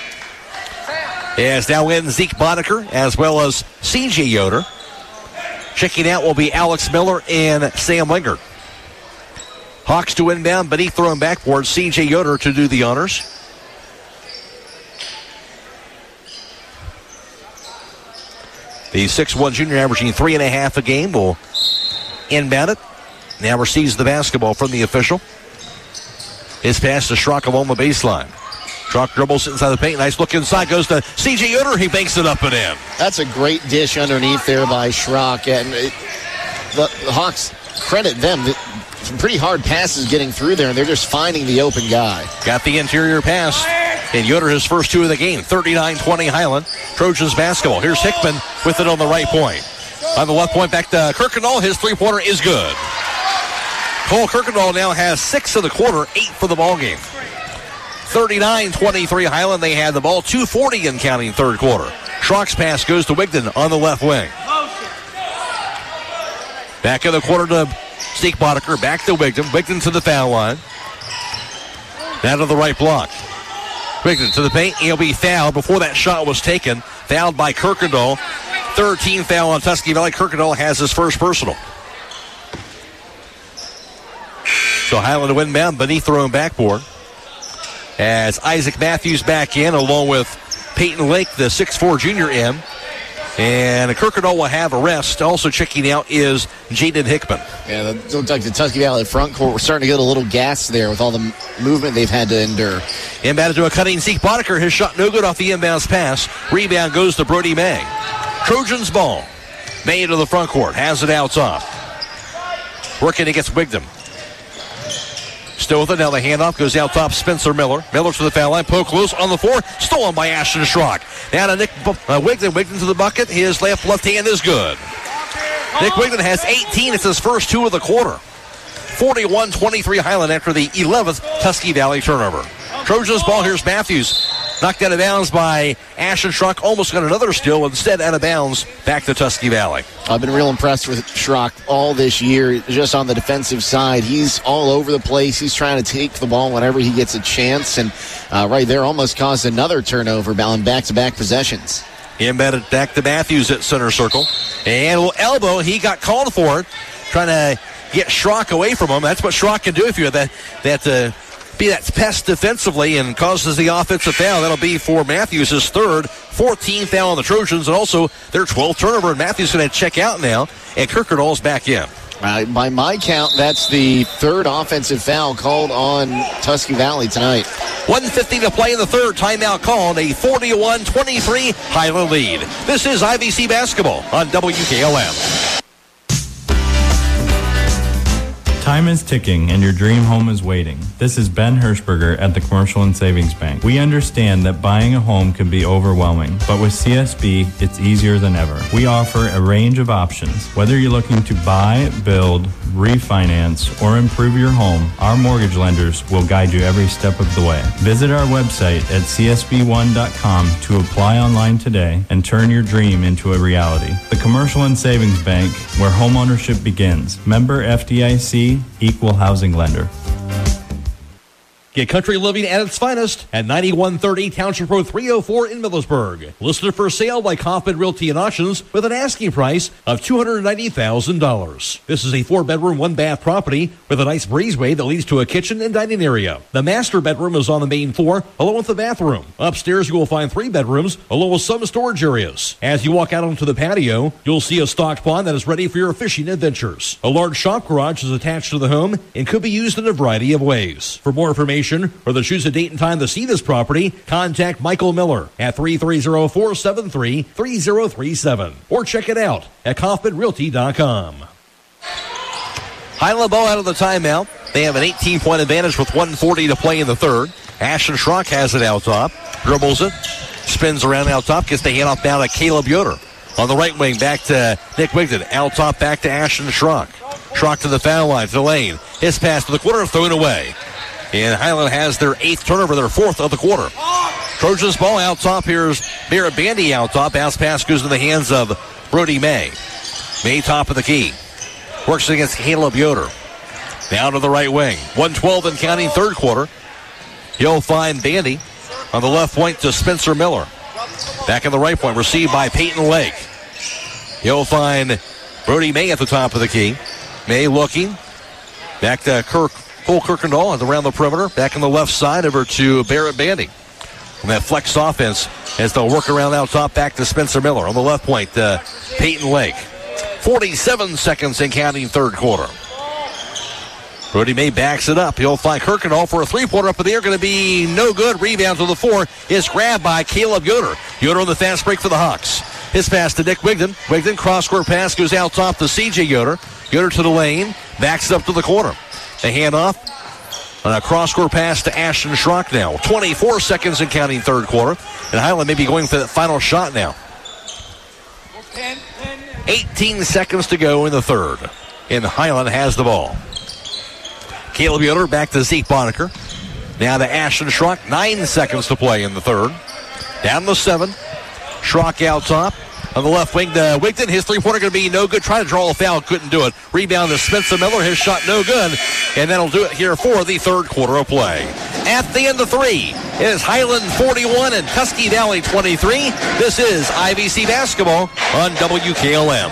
As now in Zeke Boddicker as well as C.J. Yoder. Checking out will be Alex Miller and Sam Wingert. Hawks to inbound. Beneath throwing backboard. C.J. Yoder to do the honors. The 6'1 junior averaging 3.5 a game will inbound it. Now receives the basketball from the official. His pass to Schrock along the baseline. Schrock dribbles inside the paint. Nice look inside. Goes to C.J. Yoder. He banks it up and in. That's a great dish underneath there by Schrock. And the Hawks, credit them. Some pretty hard passes getting through there, and they're just finding the open guy. Got the interior pass. And Yoder his first 2 of the game. 39-20 Highland. Trojans basketball. Here's Hickman with it on the right point. On the left point back to Kirkendall. His three-pointer is good. Cole Kirkendall now has 6 of the quarter, 8 for the ball game. 39-23 Highland. They had the ball. 2:40 in counting third quarter. Schrock's pass goes to Wigton on the left wing. Back in the quarter to Zeke Boddicker. Back to Wigton. Wigton to the foul line. Now to the right block. Wigton to the paint. He'll be fouled before that shot was taken. Fouled by Kirkendall. 13th foul on Tusky Valley. Kirkendall has his first personal. So Highland to inbound beneath throwing backboard. As Isaac Matthews back in along with Peyton Lake, the 6'4 junior in. And Kirkendall will have a rest. Also checking out is Jaden Hickman. Yeah, that looks like the Tusky Valley front court. We're starting to get a little gas there with all the movement they've had to endure. Inbound to a cutting Zeke Boddicker. His shot no good off the inbounds pass. Rebound goes to Brody May. Trojans ball. May into the front court. Has it out top. Working against Wigton. Still with it. Now the handoff goes out top. Spencer Miller. Miller to the foul line. Poke loose on the floor. Stolen by Ashton Schrock. Now to Nick Wigton. Wigton to the bucket. His left hand is good. Nick Wigton has 18. It's his first 2 of the quarter. 41-23 Highland after the 11th Tusky Valley turnover. Trojans ball. Here's Matthews. Knocked out of bounds by Ashton Schrock. Almost got another steal. Instead out of bounds back to Tusky Valley. I've been real impressed with Schrock all this year. Just on the defensive side, he's all over the place. He's trying to take the ball whenever he gets a chance. And right there almost caused another turnover on back-to-back possessions. Embedded back to Matthews at center circle. And a little elbow. He got called for it. Trying to get Schrock away from him. That's what Schrock can do if you have that pest defensively and causes the offensive foul. That'll be for Matthews, his third, 14th foul on the Trojans, and also their 12th turnover. And Matthews going to check out now, and Kirkendall's back in. By my count, that's the third offensive foul called on Tusky Valley tonight. 1:50 to play in the third. Timeout called. A 41-23 Highland lead. This is IVC basketball on WKLM. Time is ticking and your dream home is waiting. This is Ben Hirschberger at the Commercial and Savings Bank. We understand that buying a home can be overwhelming, but with CSB, it's easier than ever. We offer a range of options. Whether you're looking to buy, build, refinance, or improve your home, our mortgage lenders will guide you every step of the way. Visit our website at csb1.com to apply online today and turn your dream into a reality. The Commercial and Savings Bank, where homeownership begins. Member FDIC, Equal Housing Lender. Get country living at its finest at 9130 Township Road 304 in Millersburg. Listed for sale by Kaufman Realty and Auctions with an asking price of $290,000. This is a 4-bedroom, 1-bath property with a nice breezeway that leads to a kitchen and dining area. The master bedroom is on the main floor along with the bathroom. Upstairs you will find 3 bedrooms along with some storage areas. As you walk out onto the patio, you'll see a stocked pond that is ready for your fishing adventures. A large shop garage is attached to the home and could be used in a variety of ways. For more information or to choose a date and time to see this property, contact Michael Miller at 330-473-3037 or check it out at KaufmanRealty.com. Highland ball out of the timeout. They have an 18-point advantage with 1:40 to play in the third. Ashton Schrock has it out top, dribbles it, spins around out top, gets the handoff down to Caleb Yoder. On the right wing, back to Nick Wigton. Out top, back to Ashton Schrock. Schrock to the foul line, to the lane. His pass to the corner, thrown away. And Highland has their 8th turnover, their 4th of the quarter. Trojans ball out top. Here's Barrett Bandy out top. Bounce pass goes into the hands of Brody May. May top of the key. Works against Caleb Yoder. Down to the right wing. 1:12 and counting, third quarter. He'll find Bandy on the left point to Spencer Miller. Back in the right point, received by Peyton Lake. He'll find Brody May at the top of the key. May looking. Back to Cole Kirkendall around the perimeter. Back on the left side over to Barrett Bandy. And that flex offense as they'll work around out top, back to Spencer Miller. On the left point, Peyton Lake. 47 seconds in counting, third quarter. Brody May backs it up. He'll find Kirkendall for a three-pointer up in the air. Going to be no good. Rebound to the floor is grabbed by Caleb Yoder. Yoder on the fast break for the Hawks. His pass to Nick Wigton. Wigton cross-court pass goes out top to C.J. Yoder. Yoder to the lane. Backs it up to the corner. The handoff on a cross-court pass to Ashton Schrock now. 24 seconds in counting, third quarter. And Highland may be going for that final shot now. 18 seconds to go in the third. And Highland has the ball. Caleb Yoder back to Zeke Bonneker. Now to Ashton Schrock. 9 seconds to play in the third. Down to 7. Schrock out top. On the left wing to Wigton. His three-pointer going to be no good. Trying to draw a foul. Couldn't do it. Rebound to Spencer Miller. His shot no good. And that'll do it here for the third quarter of play. At the end of 3, it is Highland 41 and Tusky Valley 23. This is IVC basketball on WKLM.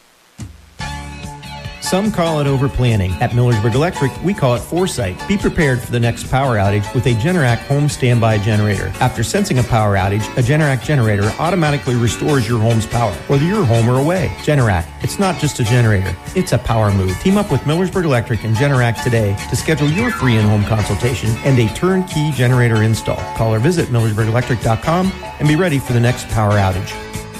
Some call it overplanning. At Millersburg Electric, we call it foresight. Be prepared for the next power outage with a Generac home standby generator. After sensing a power outage, a Generac generator automatically restores your home's power, whether you're home or away. Generac, it's not just a generator, it's a power move. Team up with Millersburg Electric and Generac today to schedule your free in-home consultation and a turnkey generator install. Call or visit MillersburgElectric.com and be ready for the next power outage.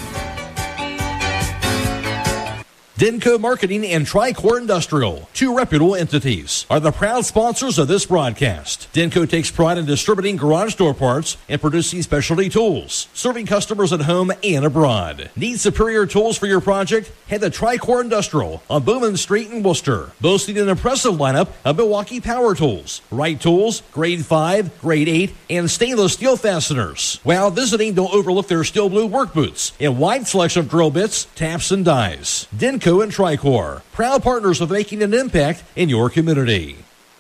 Denko Marketing and Tricor Industrial, 2 reputable entities, are the proud sponsors of this broadcast. Denko takes pride in distributing garage door parts and producing specialty tools, serving customers at home and abroad. Need superior tools for your project? Head to Tricor Industrial on Bowman Street in Worcester, boasting an impressive lineup of Milwaukee power tools, Wright tools, grade 5, grade 8, and stainless steel fasteners. While visiting, don't overlook their steel blue work boots and wide selection of drill bits, taps, and dies. Denko and Tricor, proud partners of making an impact in your community.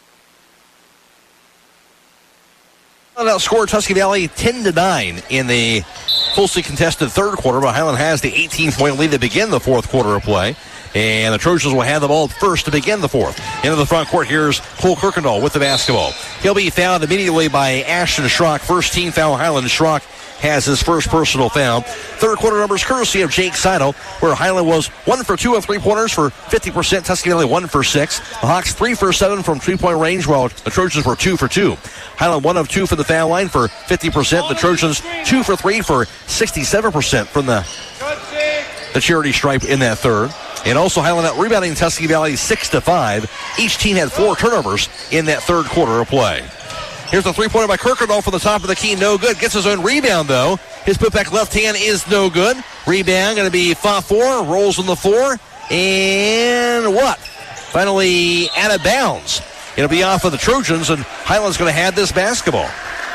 Outscored Tusky Valley 10-9 in the closely contested third quarter, but Highland has the 18-point lead to begin the fourth quarter of play. And the Trojans will have the ball first to begin the fourth. Into the front court, here's Cole Kirkendall with the basketball. He'll be fouled immediately by Ashton Schrock. First team foul, Highland. Schrock has his first personal foul. Third quarter numbers courtesy of Jake Seidel, where Highland was 1 for 2 on three-pointers for 50%. Tusky Valley 1 for 6. The Hawks 3 for 7 from three-point range, while the Trojans were 2 for 2. Highland 1 of 2 from the foul line for 50%. The Trojans 2 for 3 for 67% from the charity stripe in that third. And also Highland out rebounding Tusky Valley 6-5. Each team had 4 turnovers in that third quarter of play. Here's the three-pointer by Kirkendall from the top of the key. No good. Gets his own rebound, though. His putback left hand is no good. Rebound going to be fought for. Rolls on the floor. And what? Finally, out of bounds. It'll be off of the Trojans, and Highland's going to have this basketball.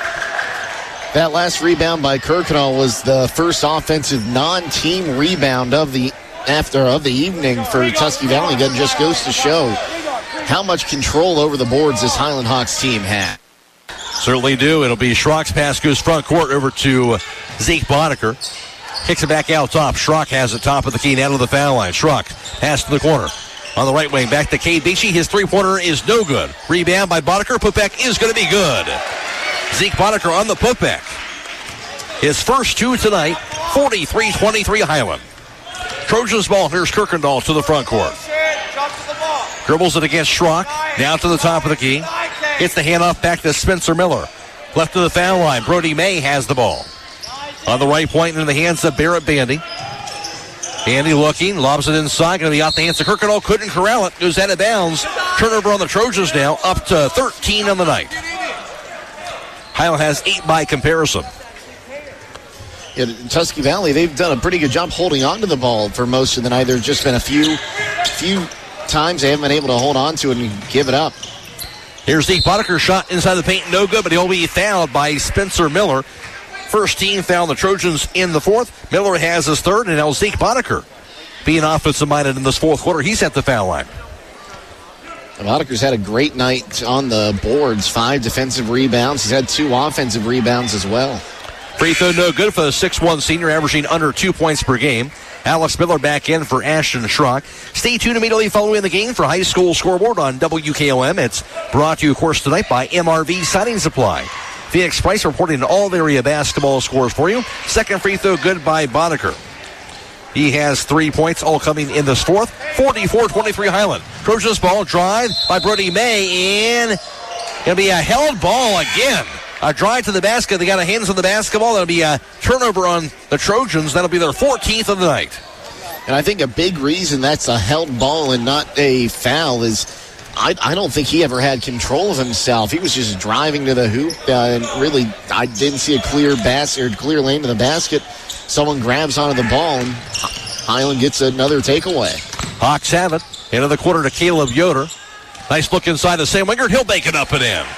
That last rebound by Kirkendall was the first offensive non-team rebound of the evening for Tuskegee Valley. That just goes to show how much control over the boards this Highland Hawks team had. Certainly do. It'll be Schrock's pass goes front court over to Zeke Boddicker. Kicks it back out top. Schrock has it top of the key down to the foul line. Schrock pass to the corner. On the right wing, back to Cade Beachy. His three-pointer is no good. Rebound by Boddicker. Putback is going to be good. Zeke Boddicker on the putback. His first two tonight, 43-23 Highland. Trojans ball. Here's Kirkendall to the front court. Dribbles it against Schrock. Down to the top of the key. Gets the handoff back to Spencer Miller. Left to the foul line. Brody May has the ball. On the right point in the hands of Barrett Bandy. Bandy looking. Lobs it inside. Going to be off the hands of Kirkendall. Couldn't corral it. Goes out of bounds. Turnover on the Trojans now. Up to 13 on the night. Highland has 8 by comparison. Yeah, Tuskegee Valley, they've done a pretty good job holding on to the ball for most of the night. There's just been a few times they haven't been able to hold on to it and give it up. Here's Zeke Boddicker, shot inside the paint, no good, but he'll be fouled by Spencer Miller. First team foul the Trojans in the fourth. Miller has his third, and now Zeke Boddicker being offensive-minded in this fourth quarter. He's at the foul line. Boddicker's had a great night on the boards. 5 defensive rebounds. He's had 2 offensive rebounds as well. Free throw no good for the 6'1 senior, averaging under 2 points per game. Alex Miller back in for Ashton Schrock. Stay tuned immediately following the game for High School Scoreboard on WKOM. It's brought to you, of course, tonight by MRV Siding Supply. Phoenix Price reporting all area basketball scores for you. Second free throw good by Boddicker. He has 3 points, all coming in this fourth. 44-23 Highland. Trojans ball drive by Brody May, and it'll be a held ball again. A drive to the basket. They got a hands on the basketball. That'll be a turnover on the Trojans. That'll be their 14th of the night. And I think a big reason that's a held ball and not a foul is I don't think he ever had control of himself. He was just driving to the hoop, and really I didn't see a clear lane to the basket. Someone grabs onto the ball, and Highland gets another takeaway. Hawks have it. Into the quarter to Caleb Yoder. Nice look inside to Sam Wingert. He'll make it up and in.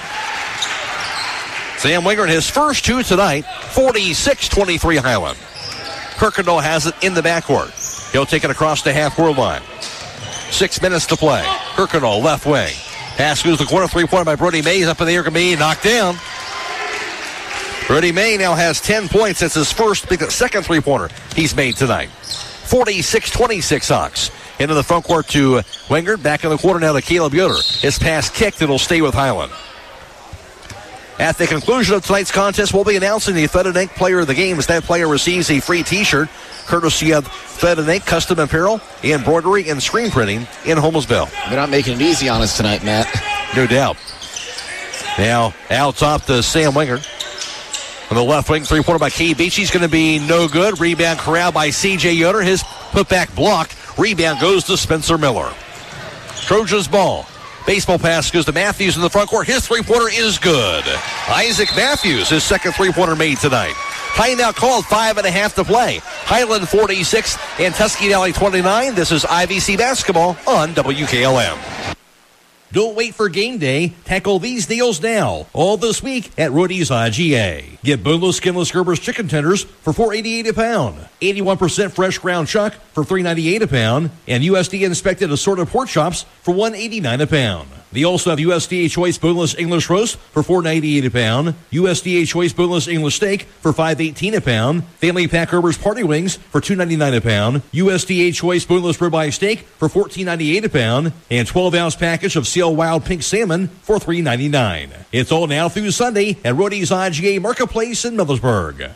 Sam Wingert, his first 2 tonight, 46-23 Highland. Kirkendall has it in the backcourt. He'll take it across the half-court line. 6 minutes to play. Kirkendall, left wing. Pass goes to the corner. 3-pointer by Brody May. He's up in the air. Going to be knocked down. Brody May now has 10 points. That's his second 3-pointer he's made tonight. 46-26 Hawks. Into the front court to Wingert. Back in the corner now to Caleb Yoder. His pass kicked. It'll stay with Highland. At the conclusion of tonight's contest, we'll be announcing the Fed & Inc. Player of the Game as that player receives a free T-shirt courtesy of Fed & Inc. Custom Apparel, Embroidery, and Screen Printing in Holmesville. They're not making it easy on us tonight, Matt. No doubt. Now, out top to Sam Wingert. On the left wing, 3-pointer by Cade Beachy. He's going to be no good. Rebound corral by C.J. Yoder. His putback blocked. Rebound goes to Spencer Miller. Trojans ball. Baseball pass goes to Matthews in the front court. His 3-pointer is good. Isaac Matthews, his second 3-pointer made tonight. Timeout called, 5.5 to play. Highland 46 and Tuskegee Valley 29. This is IVC basketball on WKLM. Don't wait for game day. Tackle these deals now. All this week at Rudy's IGA. Get boneless, skinless Gerber's chicken tenders for $4.88 a pound. 81% fresh ground chuck for $3.98 a pound. And USDA inspected assorted pork chops for $1.89 a pound. They also have USDA Choice Boneless English Roast for $4.98 a pound. USDA Choice Boneless English Steak for $5.18 a pound. Family Pack Gerber's Party Wings for $2.99 a pound. USDA Choice Boneless Ribeye Steak for $14.98 a pound. And 12-ounce package of Seal Wild Pink Salmon for $3.99. It's all now through Sunday at Rudy's IGA Marketplace in Millersburg.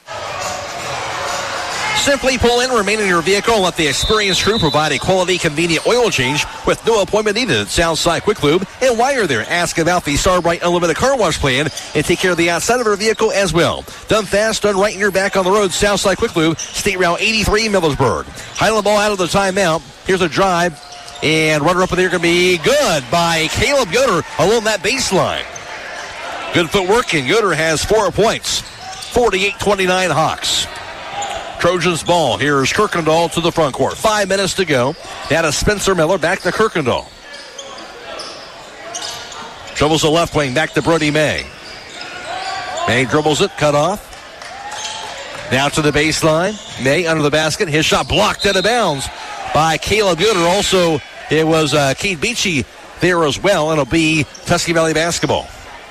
Simply pull in, remain in your vehicle, and let the experienced crew provide a quality, convenient oil change with no appointment needed at Southside Quick Lube. And while you're there, ask about the Starbright Unlimited Car Wash Plan and take care of the outside of your vehicle as well. Done fast, done right, and you're back on the road. Southside Quick Lube, State Route 83, Millersburg. Highland ball out of the timeout. Here's a drive, and runner up in there going to be good by Caleb Yoder along that baseline. Good footwork, and Yoder has 4 points. 48-29 Hawks. Trojans ball. Here's Kirkendall to the front court. 5 minutes to go. Now to Spencer Miller. Back to Kirkendall. Dribbles the left wing, back to Brody May. May dribbles it, cut off. Now to the baseline. May under the basket. His shot blocked out of bounds by Caleb Yoder. Also, it was Cade Beachy there as well. It'll be Tusky Valley basketball.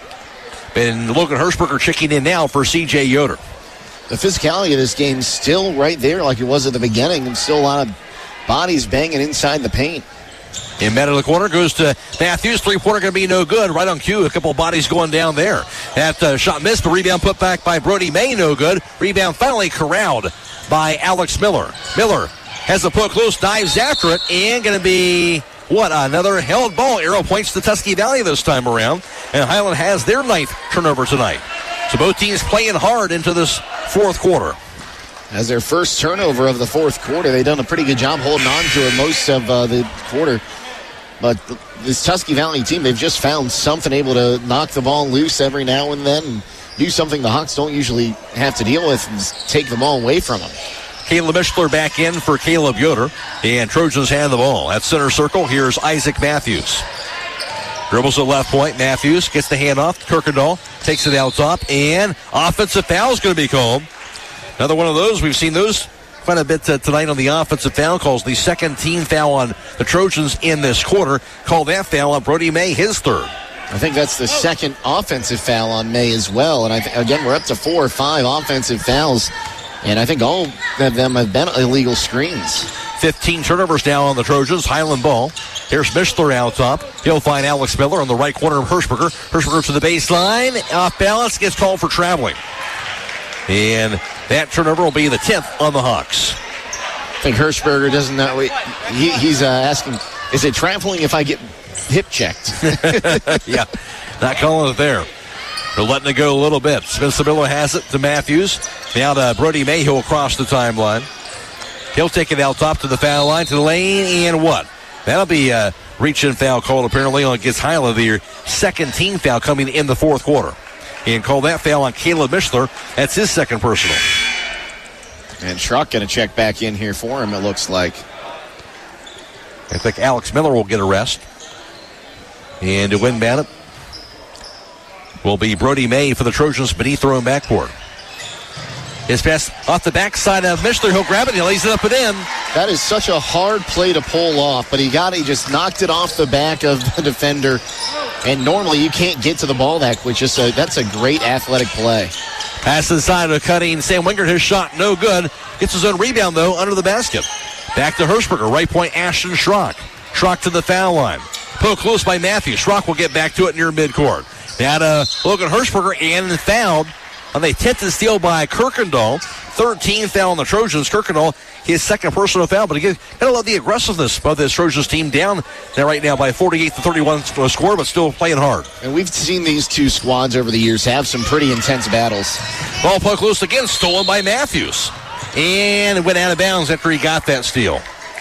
And Logan Hirschberger checking in now for C.J. Yoder. The physicality of this game still right there like it was at the beginning, and still a lot of bodies banging inside the paint. In man in the corner goes to Matthews. Three-pointer going to be no good. Right on cue. A couple of bodies going down there. That shot missed, but rebound put back by Brody May. No good. Rebound finally corralled by Alex Miller. Miller has the puck loose, dives after it, and going to be, another held ball. Arrow points to Tusky Valley this time around. And Highland has their 9th turnover tonight. So both teams playing hard into this fourth quarter. As their first turnover of the fourth quarter, they've done a pretty good job holding on to it most of the quarter. But this Tusky Valley team, they've just found something, able to knock the ball loose every now and then and do something the Hawks don't usually have to deal with and take the ball away from them. Caleb Mishler back in for Caleb Yoder. And Trojans have the ball. At center circle, here's Isaac Matthews. Dribbles to the left point. Matthews gets the handoff. Kirkendall takes it out top. And offensive foul is going to be called. Another one of those. We've seen those quite a bit tonight on the offensive foul calls. The second team foul on the Trojans in this quarter. Called that foul on Brody May, his third. I think that's the second offensive foul on May as well. And again, we're up to 4 or 5 offensive fouls. And I think all of them have been illegal screens. 15 turnovers now on the Trojans. Highland ball. Here's Mishler out top. He'll find Alex Miller on the right corner of Hirschberger. Hirschberger to the baseline. Off balance. Gets called for traveling. And that turnover will be the 10th on the Hawks. I think Hirschberger doesn't know. He's asking, is it traveling if I get hip checked? Yeah, not calling it there. They're letting it go a little bit. Spencer Miller has it to Matthews. Now to Brody May, who'll cross the timeline. He'll take it out top to the foul line, to the lane, and what? That'll be a reach-in foul called apparently on against Highland, their second team foul coming in the fourth quarter. And call that foul on Caleb Mishler. That's his second personal. And Schrock going to check back in here for him, it looks like. I think Alex Miller will get a rest. And to win it will be Brody May for the Trojans beneath their own backboard. His pass off the backside of Mishler. He'll grab it. He lays it up and in. That is such a hard play to pull off, but he just knocked it off the back of the defender. And normally you can't get to the ball that quick. That's a great athletic play. Pass inside of cutting Sam Wingert. His shot no good. Gets his own rebound though under the basket. Back to Hirschberger. Right point Ashton Schrock. Schrock to the foul line. Poke loose by Matthews. Schrock will get back to it near midcourt. Now to Logan Hirschberger and fouled on the attempted steal by Kirkendall. 13th foul on the Trojans. Kirkendall, his second personal foul, but again, gotta love the aggressiveness of this Trojans team down there right now by 48-31 score, but still playing hard. And we've seen these two squads over the years have some pretty intense battles. Ball puck loose again, stolen by Matthews. And it went out of bounds after he got that steal.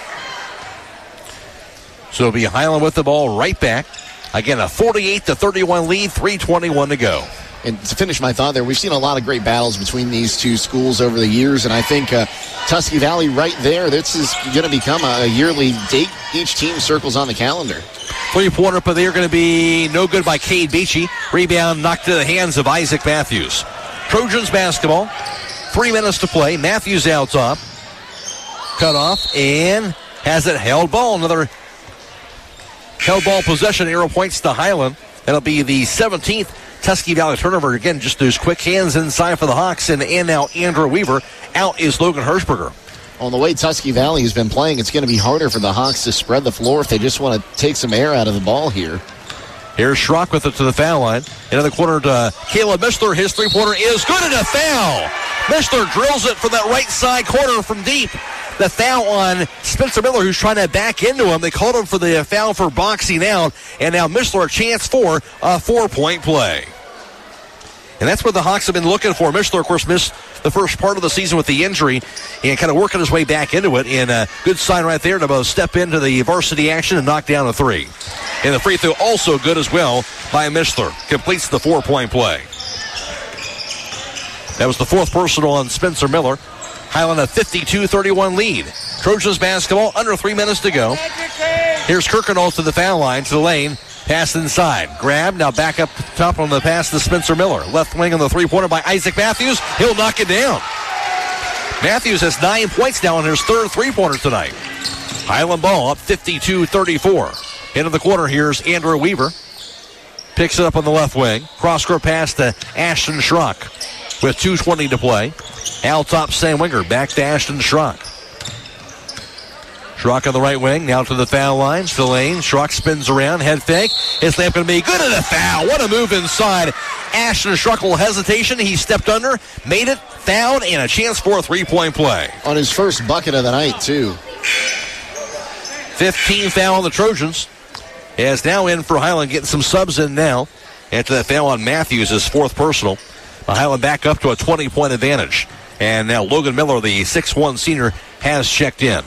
So it'll be Highland with the ball right back. Again, a 48-31 lead, 3:21 to go. And to finish my thought there, we've seen a lot of great battles between these two schools over the years, and I think Tusky Valley right there, this is going to become a yearly date. Each team circles on the calendar. Three-pointer up there going to be no good by Cade Beachy. Rebound knocked to the hands of Isaac Matthews. Trojans basketball. 3 minutes to play. Matthews out top. Cut off and has it held ball. Another held ball possession. Arrow points to Highland. That'll be the 17th Tusky Valley turnover. Again, just those quick hands inside for the Hawks. And now Andrew Weaver. Out is Logan Hirschberger. On the way Tusky Valley has been playing, it's going to be harder for the Hawks to spread the floor if they just want to take some air out of the ball here. Here's Schrock with it to the foul line. Into the corner to Caleb Mishler. His three-pointer is good and a foul. Mishler drills it from that right side corner from deep. The foul on Spencer Miller, who's trying to back into him. They called him for the foul for boxing out. And now Mishler a chance for a 4-point play. And that's what the Hawks have been looking for. Mishler, of course, missed the first part of the season with the injury and kind of working his way back into it. And a good sign right there to both step into the varsity action and knock down a three. And the free throw also good as well by Mishler. Completes the 4-point play. That was the fourth personal on Spencer Miller. Highland a 52-31 lead. Trojans basketball, under 3 minutes to go. Here's Kirkendall to the foul line, to the lane. Pass inside. Grab. Now back up top on the pass to Spencer Miller. Left wing on the three-pointer by Isaac Matthews. He'll knock it down. Matthews has 9 points now on his third three-pointer tonight. Highland ball up 52-34. Into the quarter, here's Andrew Weaver. Picks it up on the left wing. Cross-court pass to Ashton Schrock with 2:20 to play. Out top, Sam Winger. Back to Ashton Schrock. Schrock on the right wing. Now to the foul line. Spillane. Schrock spins around. Head fake. His layup going to be good at a foul. What a move inside. Ashton Schrock, a little hesitation. He stepped under, made it, fouled, and a chance for a three-point play. On his first bucket of the night, too. 15 foul on the Trojans. As now in for Highland, getting some subs in now. After that foul on Matthews, his fourth personal. Highland back up to a 20-point advantage. And now Logan Miller, the 6'1 senior, has checked in.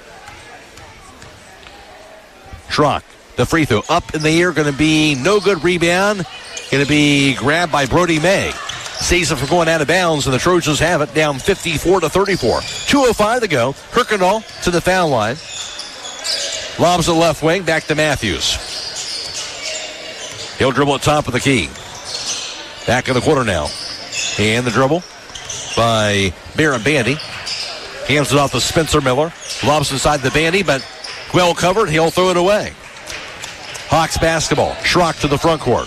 Schrock, the free throw up in the air, going to be no good. Rebound, going to be grabbed by Brody May. Saves it from going out of bounds, and the Trojans have it down 54-34. 2:05 to go. Kirkendall to the foul line. Lobs the left wing, back to Matthews. He'll dribble at top of the key. Back in the quarter now. And the dribble by Baron Bandy. Hands it off to Spencer Miller. Lobs inside the Bandy, but well covered. He'll throw it away. Hawks basketball. Schrock to the front court.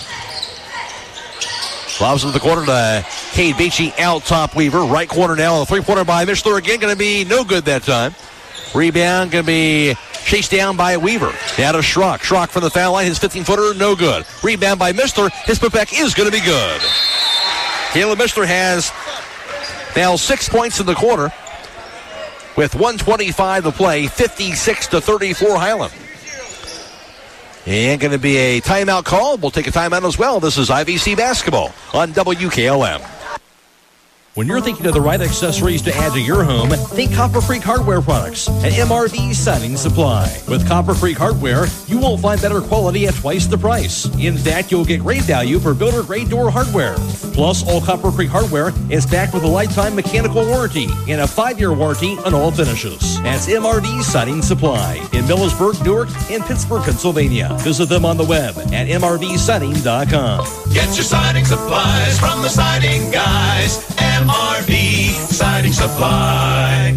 Lobs into the corner to Cade Beachy. Out top Weaver. Right corner now. A three-pointer by Mishler again. Going to be no good that time. Rebound going to be chased down by Weaver. Now to Schrock. Schrock from the foul line. His 15-footer, no good. Rebound by Mishler. His putback is going to be good. Caleb Mishler has now 6 points in the quarter with 1:25 to play. 56-34 Highland. And going to be a timeout call. We'll take a timeout as well. This is IVC basketball on WKLM. When you're thinking of the right accessories to add to your home, think Copper Creek Hardware products and MRV Siding Supply. With Copper Creek Hardware, you won't find better quality at twice the price. In fact, you'll get great value for builder-grade door hardware. Plus, all Copper Creek Hardware is backed with a lifetime mechanical warranty and a 5-year warranty on all finishes. That's MRV Siding Supply in Millersburg, Newark, and Pittsburgh, Pennsylvania. Visit them on the web at mrvsiding.com. Get your siding supplies from the siding guys. MRV Siding Supply.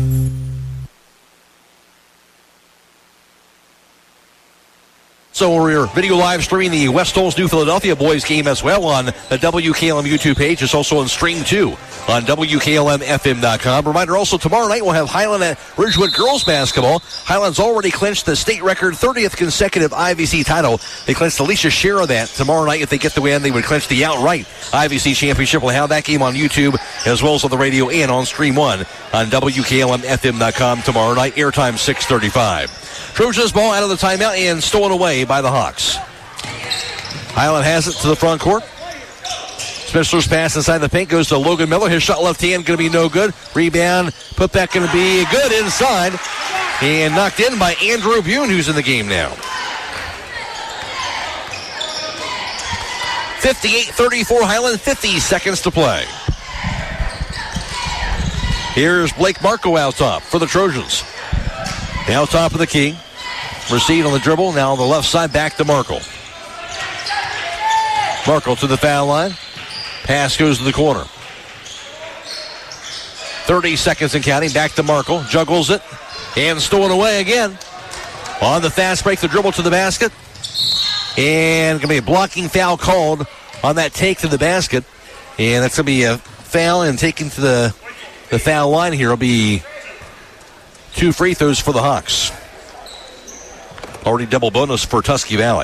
So we're video live streaming the West Holmes New Philadelphia boys game as well on the WKLM YouTube page. It's also on Stream 2 on WKLMFM.com. Reminder also, tomorrow night we'll have Highland at Ridgewood girls basketball. Highland's already clinched the state record 30th consecutive IVC title. They clinched the Alicia share of that. Tomorrow night, if they get the win, they would clinch the outright IVC championship. We'll have that game on YouTube as well as on the radio and on Stream 1 on WKLMFM.com tomorrow night. Airtime 6:35. Trojans ball out of the timeout and stolen away by the Hawks. Highland has it to the front court. Smithler's pass inside the paint goes to Logan Miller. His shot left hand going to be no good. Rebound, putback going to be good inside. And knocked in by Andrew Bune, who's in the game now. 58-34 Highland, 50 seconds to play. Here's Blake Marco out top for the Trojans. Now top of the key. Receive on the dribble. Now on the left side, back to Markle. Markle to the foul line. Pass goes to the corner. 30 seconds and counting. Back to Markle. Juggles it. And stolen away again. On the fast break, the dribble to the basket. And going to be a blocking foul called on that take to the basket. And that's going to be a foul, and taken to the foul line here will be 2 free throws for the Hawks. Already double bonus for Tusky Valley.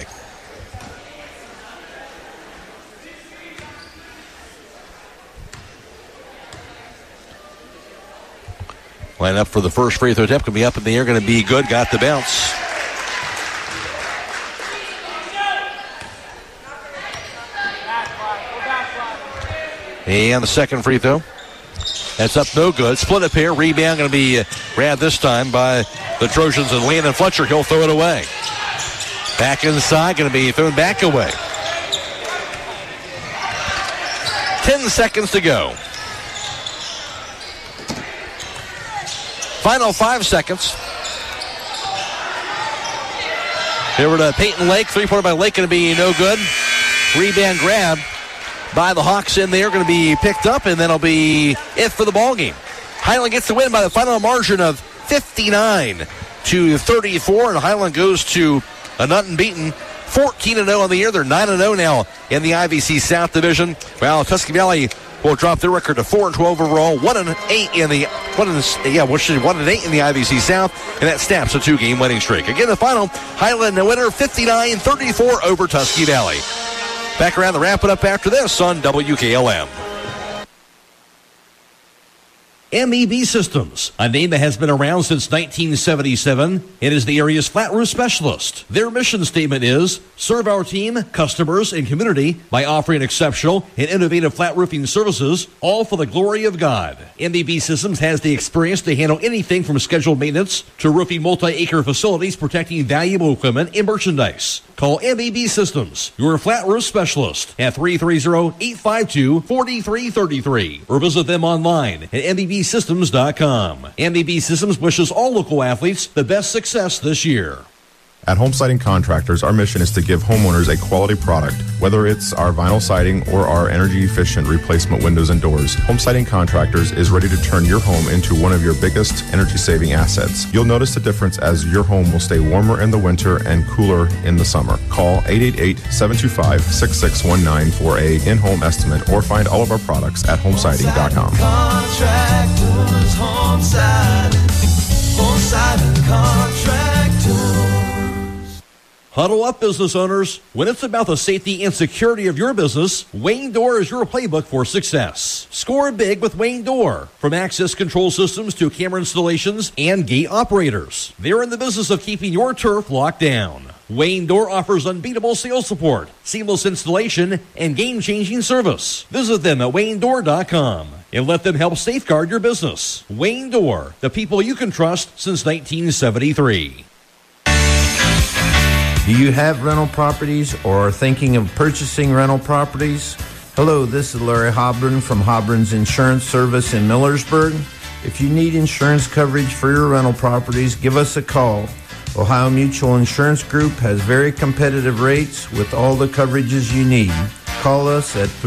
Line up for the first free throw attempt. Going to be up in the air. Going to be good. Got the bounce. And the second free throw. That's up no good. Split up here. Rebound going to be grabbed this time by the Trojans and Landon Fletcher. He'll throw it away. Back inside. Going to be thrown back away. 10 seconds to go. Final 5 seconds. Over to Peyton Lake. 3-pointer by Lake going to be no good. Rebound grab by the Hawks in there. Going to be picked up, and then it'll be it for the ball game. Highland gets the win by the final margin of 59-34, and Highland goes to an unbeaten 14-0 on the year. They're 9-0 now in the IVC South Division. Well, Tusky Valley will drop their record to 4-12 overall, 1-8 in the 1-8 in the IVC South, and that snaps a 2-game winning streak. Again, the final, Highland the winner, 59-34 over Tusky Valley. Back around to wrap it up after this on WKLM. MEB Systems, a name that has been around since 1977. It is the area's flat roof specialist. Their mission statement is, serve our team, customers, and community by offering exceptional and innovative flat roofing services, all for the glory of God. MEB Systems has the experience to handle anything from scheduled maintenance to roofing multi-acre facilities protecting valuable equipment and merchandise. Call MEB Systems, your flat roof specialist, at 330-852-4333, or visit them online at MEBsystems.com. MEB Systems wishes all local athletes the best success this year. At Home Siding Contractors, our mission is to give homeowners a quality product, whether it's our vinyl siding or our energy-efficient replacement windows and doors. Home Siding Contractors is ready to turn your home into one of your biggest energy-saving assets. You'll notice the difference as your home will stay warmer in the winter and cooler in the summer. Call 888-725-6619 for a in-home estimate or find all of our products at homesiding.com. Contractors, Home Siding Contractors. Huddle up, business owners. When it's about the safety and security of your business, Wayne Door is your playbook for success. Score big with Wayne Door. From access control systems to camera installations and gate operators, they're in the business of keeping your turf locked down. Wayne Door offers unbeatable sales support, seamless installation, and game-changing service. Visit them at WayneDoor.com and let them help safeguard your business. Wayne Door, the people you can trust since 1973. Do you have rental properties or are thinking of purchasing rental properties? Hello, this is Larry Hobron from Hobron's Insurance Service in Millersburg. If you need insurance coverage for your rental properties, give us a call. Ohio Mutual Insurance Group has very competitive rates with all the coverages you need. Call us at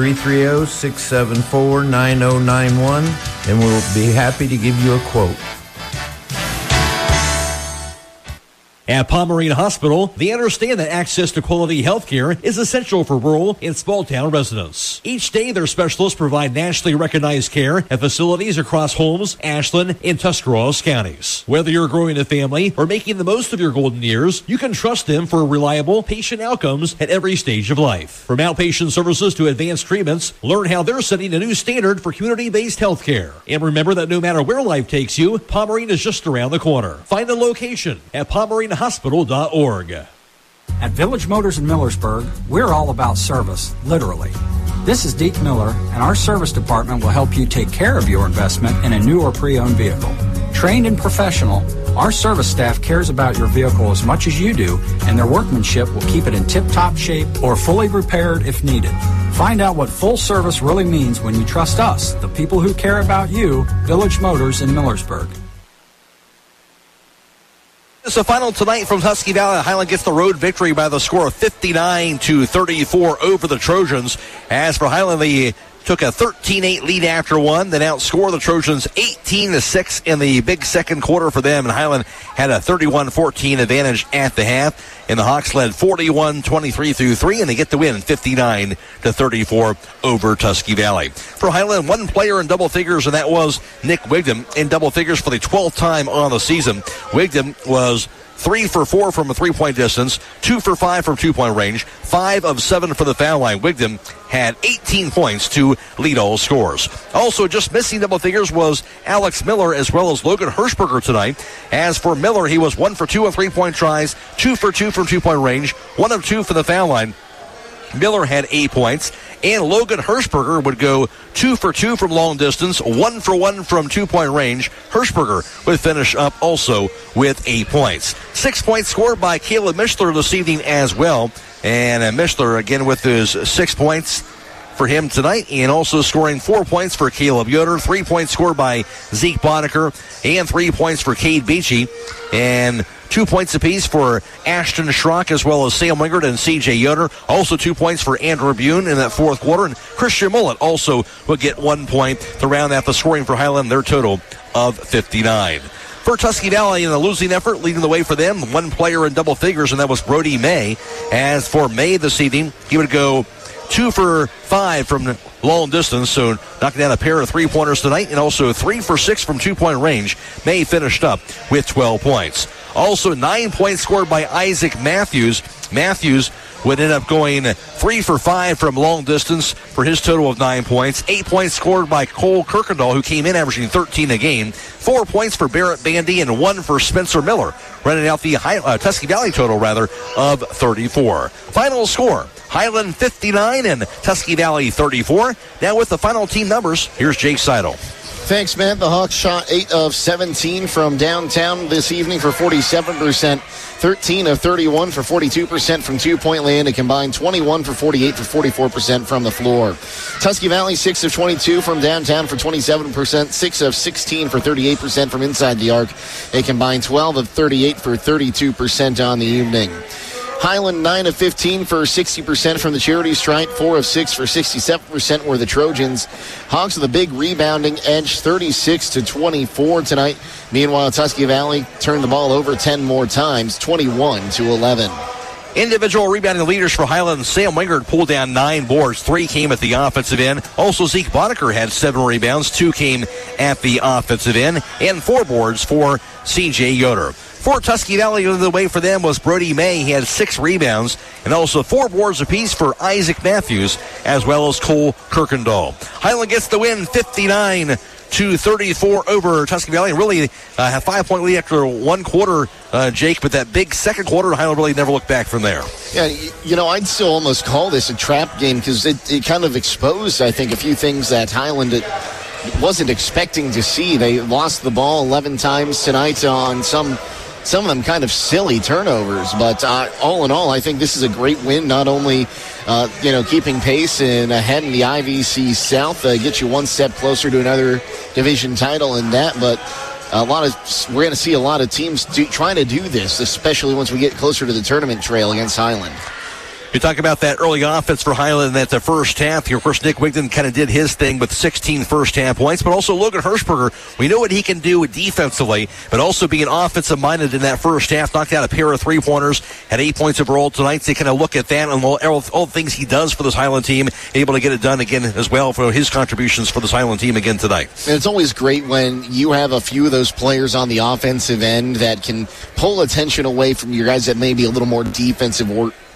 330-674-9091 and we'll be happy to give you a quote. At Pomerene Hospital, they understand that access to quality health care is essential for rural and small-town residents. Each day, their specialists provide nationally recognized care at facilities across Holmes, Ashland, and Tuscarawas counties. Whether you're growing a family or making the most of your golden years, you can trust them for reliable patient outcomes at every stage of life. From outpatient services to advanced treatments, learn how they're setting a new standard for community-based health care. And remember that no matter where life takes you, Pomerene is just around the corner. Find a location at pomerenehospital.org. At Village Motors in Millersburg, we're all about service, literally. This is Deke Miller, and our service department will help you take care of your investment in a new or pre-owned vehicle. Trained and professional, our service staff cares about your vehicle as much as you do, and their workmanship will keep it in tip-top shape or fully repaired if needed. Find out what full service really means when you trust us, the people who care about you, Village Motors in Millersburg. It's the final tonight from Tusky Valley. Highland gets the road victory by the score of 59-34 over the Trojans. As for Highland, they took a 13-8 lead after one, then outscored the Trojans 18-6 in the big second quarter for them. And Highland had a 31-14 advantage at the half. And the Hawks led 41-23 through 3, and they get the win 59-34 over Tusky Valley. For Highland, one player in double figures, and that was Nick Wigdam in double figures for the 12th time on the season. Wigdam was 3 for 4 from a three-point distance, 2 for 5 from two-point range, 5 of 7 for the foul line. Wigdam had 18 points to lead all scores. Also, just missing double figures was Alex Miller as well as Logan Hirschberger tonight. As for Miller, he was 1 for 2 on three-point tries, 2 for 2 from two-point range, 1 of 2 for the foul line. Miller had 8 points, and Logan Hirschberger would go 2 for 2 from long distance, 1 for 1 from two-point range. Hirschberger would finish up also with 8 points. 6 points scored by Caleb Mishler this evening as well, and Mishler again with his 6 points for him tonight, and also scoring 4 points for Caleb Yoder, 3 points scored by Zeke Boddicker, and 3 points for Cade Beachy, and 2 points apiece for Ashton Schrock as well as Sam Wingard and C.J. Yoder. Also 2 points for Andrew Bune in that fourth quarter. And Christian Mullet also will get 1 point to round out the scoring for Highland, their total of 59. For Tusky Valley in a losing effort, leading the way for them, 1 player in double figures, and that was Brody May. As for May this evening, he would go 2 for 5 from long distance, so knocking down a pair of 3-pointers tonight, and also 3 for 6 from 2-point range. May finished up with 12 points. Also 9 points scored by Isaac Matthews. Matthews would end up going 3 for 5 from long distance for his total of 9 points. 8 points scored by Cole Kirkendall, who came in averaging 13 a game. 4 points for Barrett Bandy and 1 for Spencer Miller, running out the Tusky Valley total, of 34. Final score, Highland 59 and Tusky Valley 34. Now with the final team numbers, here's Jake Seidel. Thanks, Matt. The Hawks shot 8 of 17 from downtown this evening for 47%, 13 of 31 for 42% from 2-point land, and combined 21 for 48 for 44% from the floor. Tusky Valley 6 of 22 from downtown for 27%, 6 of 16 for 38% from inside the arc. They combined 12 of 38 for 32% on the evening. Highland 9 of 15 for 60% from the charity stripe. 4 of 6 for 67% were the Trojans. Hawks with a big rebounding edge, 36-24 tonight. Meanwhile, Tusky Valley turned the ball over 10 more times, 21-11. Individual rebounding leaders for Highland. Sam Wingard pulled down 9 boards. 3 came at the offensive end. Also, Zeke Boddicker had 7 rebounds. 2 came at the offensive end. And 4 boards for C.J. Yoder. For Tusky Valley, the way for them was Brody May. He had 6 rebounds. And also 4 boards apiece for Isaac Matthews, as well as Cole Kirkendall. Highland gets the win, 59-34 over Tusky Valley. And really a 5-point lead after 1 quarter, Jake, but that big second quarter, Highland really never looked back from there. Yeah, I'd still almost call this a trap game because it kind of exposed, I think, a few things that Highland wasn't expecting to see. They lost the ball 11 times tonight on some of them kind of silly turnovers. But all in all, I think this is a great win, not only keeping pace and ahead in the IVC South, get you one step closer to another division title in that, but we're going to see a lot of teams trying to do this, especially once we get closer to the tournament trail against Highland. You talk about that early offense for Highland at the first half. Here, of course, Nick Wigton kind of did his thing with 16 first-half points, but also Logan Hirschberger, we know what he can do defensively, but also being offensive-minded in that first half, knocked out a pair of 3-pointers, had 8 points overall tonight, so you kind of look at that and all the things he does for this Highland team, able to get it done again as well for his contributions for this Highland team again tonight. And it's always great when you have a few of those players on the offensive end that can pull attention away from your guys that may be a little more defensive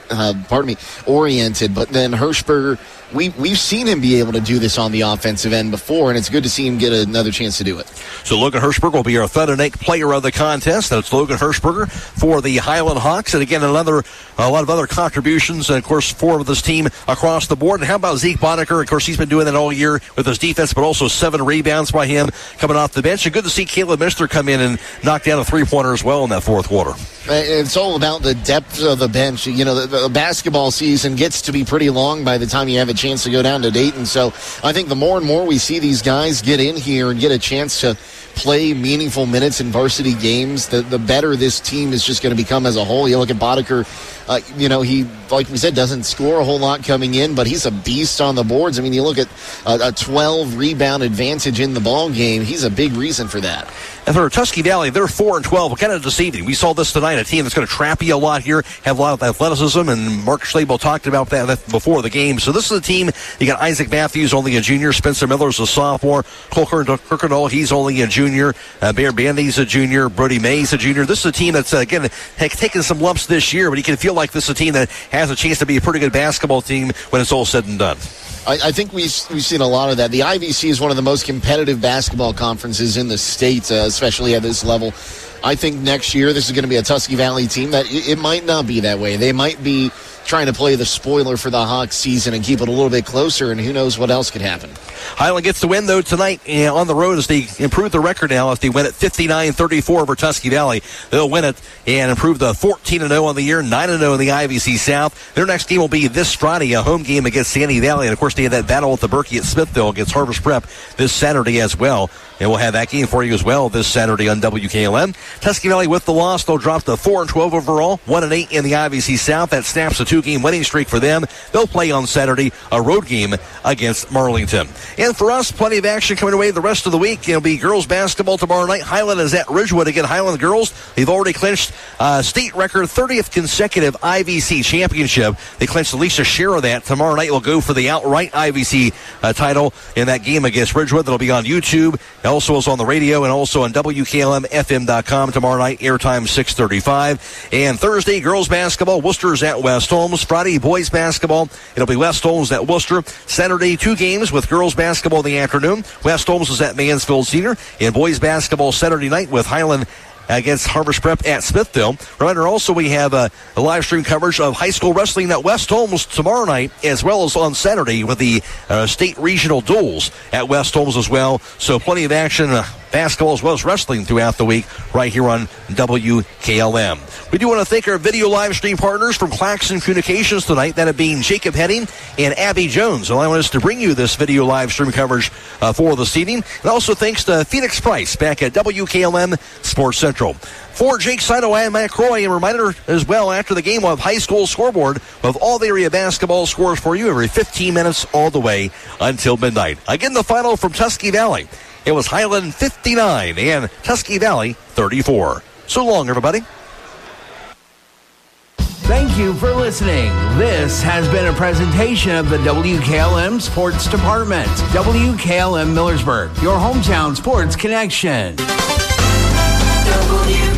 oriented. But then Hirschberger, we've seen him be able to do this on the offensive end before, and it's good to see him get another chance to do it. So Logan Hirschberger will be our Thunder Night player of the contest. That's Logan Hirschberger for the Highland Hawks. And again, a lot of other contributions, and of course, for this team across the board. And how about Zeke Boddicker? Of course, he's been doing that all year with his defense, but also 7 rebounds by him coming off the bench. And good to see Caleb Mister come in and knock down a 3-pointer as well in that fourth quarter. It's all about the depth of the bench. The basketball season gets to be pretty long by the time you have a chance to go down to Dayton. So I think the more and more we see these guys get in here and get a chance to play meaningful minutes in varsity games, the better this team is just going to become as a whole. You look at Boddicker, he, like we said, doesn't score a whole lot coming in, but he's a beast on the boards. I mean, you look at a 12 rebound advantage in the ball game. He's a big reason for that. And for Tusky Valley, they're 4-12. Kind of deceiving. We saw this tonight, a team that's going to trap you a lot here, have a lot of athleticism, and Mark Schlabel talked about that before the game. So this is a team, you got Isaac Matthews, only a junior. Spencer Miller's a sophomore. Cole Kirkendall, he's only a junior. Bear Bandy's a junior. Brody May's a junior. This is a team that's, again, taken some lumps this year, but you can feel like this is a team that has a chance to be a pretty good basketball team when it's all said and done. I think we've seen a lot of that. The IVC is one of the most competitive basketball conferences in the state, especially at this level. I think next year this is going to be a Tusky Valley team that it might not be that way. They might be trying to play the spoiler for the Hawks season and keep it a little bit closer, and who knows what else could happen. Highland gets the win, though, tonight on the road as they improve the record now. If they win at 59-34 over Tusky Valley, they'll win it and improve to 14-0 on the year, 9-0 in the IVC South. Their next game will be this Friday, a home game against Sandy Valley. And, of course, they have that battle with the Berkey at Smithville against Harvest Prep this Saturday as well. And we'll have that game for you as well this Saturday on WKLM. Tusky Valley with the loss, they'll drop to 4-12 overall, 1-8 in the IVC South. That snaps a 2-game winning streak for them. They'll play on Saturday, a road game against Marlington. And for us, plenty of action coming away the rest of the week. It'll be girls basketball tomorrow night. Highland is at Ridgewood again. Highland girls, they've already clinched state record 30th consecutive IVC championship. They clinched the least share of that. Tomorrow night will go for the outright IVC title in that game against Ridgewood. That'll be on YouTube. It also is on the radio and also on WKLMFM.com tomorrow night, airtime 6:35. And Thursday, girls basketball, Worcester's at West Holmes. Friday, boys basketball, it'll be West Holmes at Worcester. Saturday, 2 games with girls basketball in the afternoon. West Holmes is at Mansfield Senior. And boys basketball Saturday night with Highland against Harvest Prep at Smithville. Remember, also we have a live stream coverage of high school wrestling at West Holmes tomorrow night, as well as on Saturday with the state regional duels at West Holmes as well. So plenty of action, basketball as well as wrestling throughout the week right here on WKLM. We do want to thank our video live stream partners from Claxon Communications tonight, that being Jacob Heading and Abby Jones, allowing us to bring you this video live stream coverage for this evening. And also thanks to Phoenix Price back at WKLM Sports Center. For Jake Saito and Matt Croy, a reminder as well after the game we'll have high school scoreboard with all the area basketball scores for you every 15 minutes all the way until midnight. Again, the final from Tusky Valley. It was Highland 59 and Tusky Valley 34. So long, everybody. Thank you for listening. This has been a presentation of the WKLM Sports Department. WKLM Millersburg, your hometown sports connection. W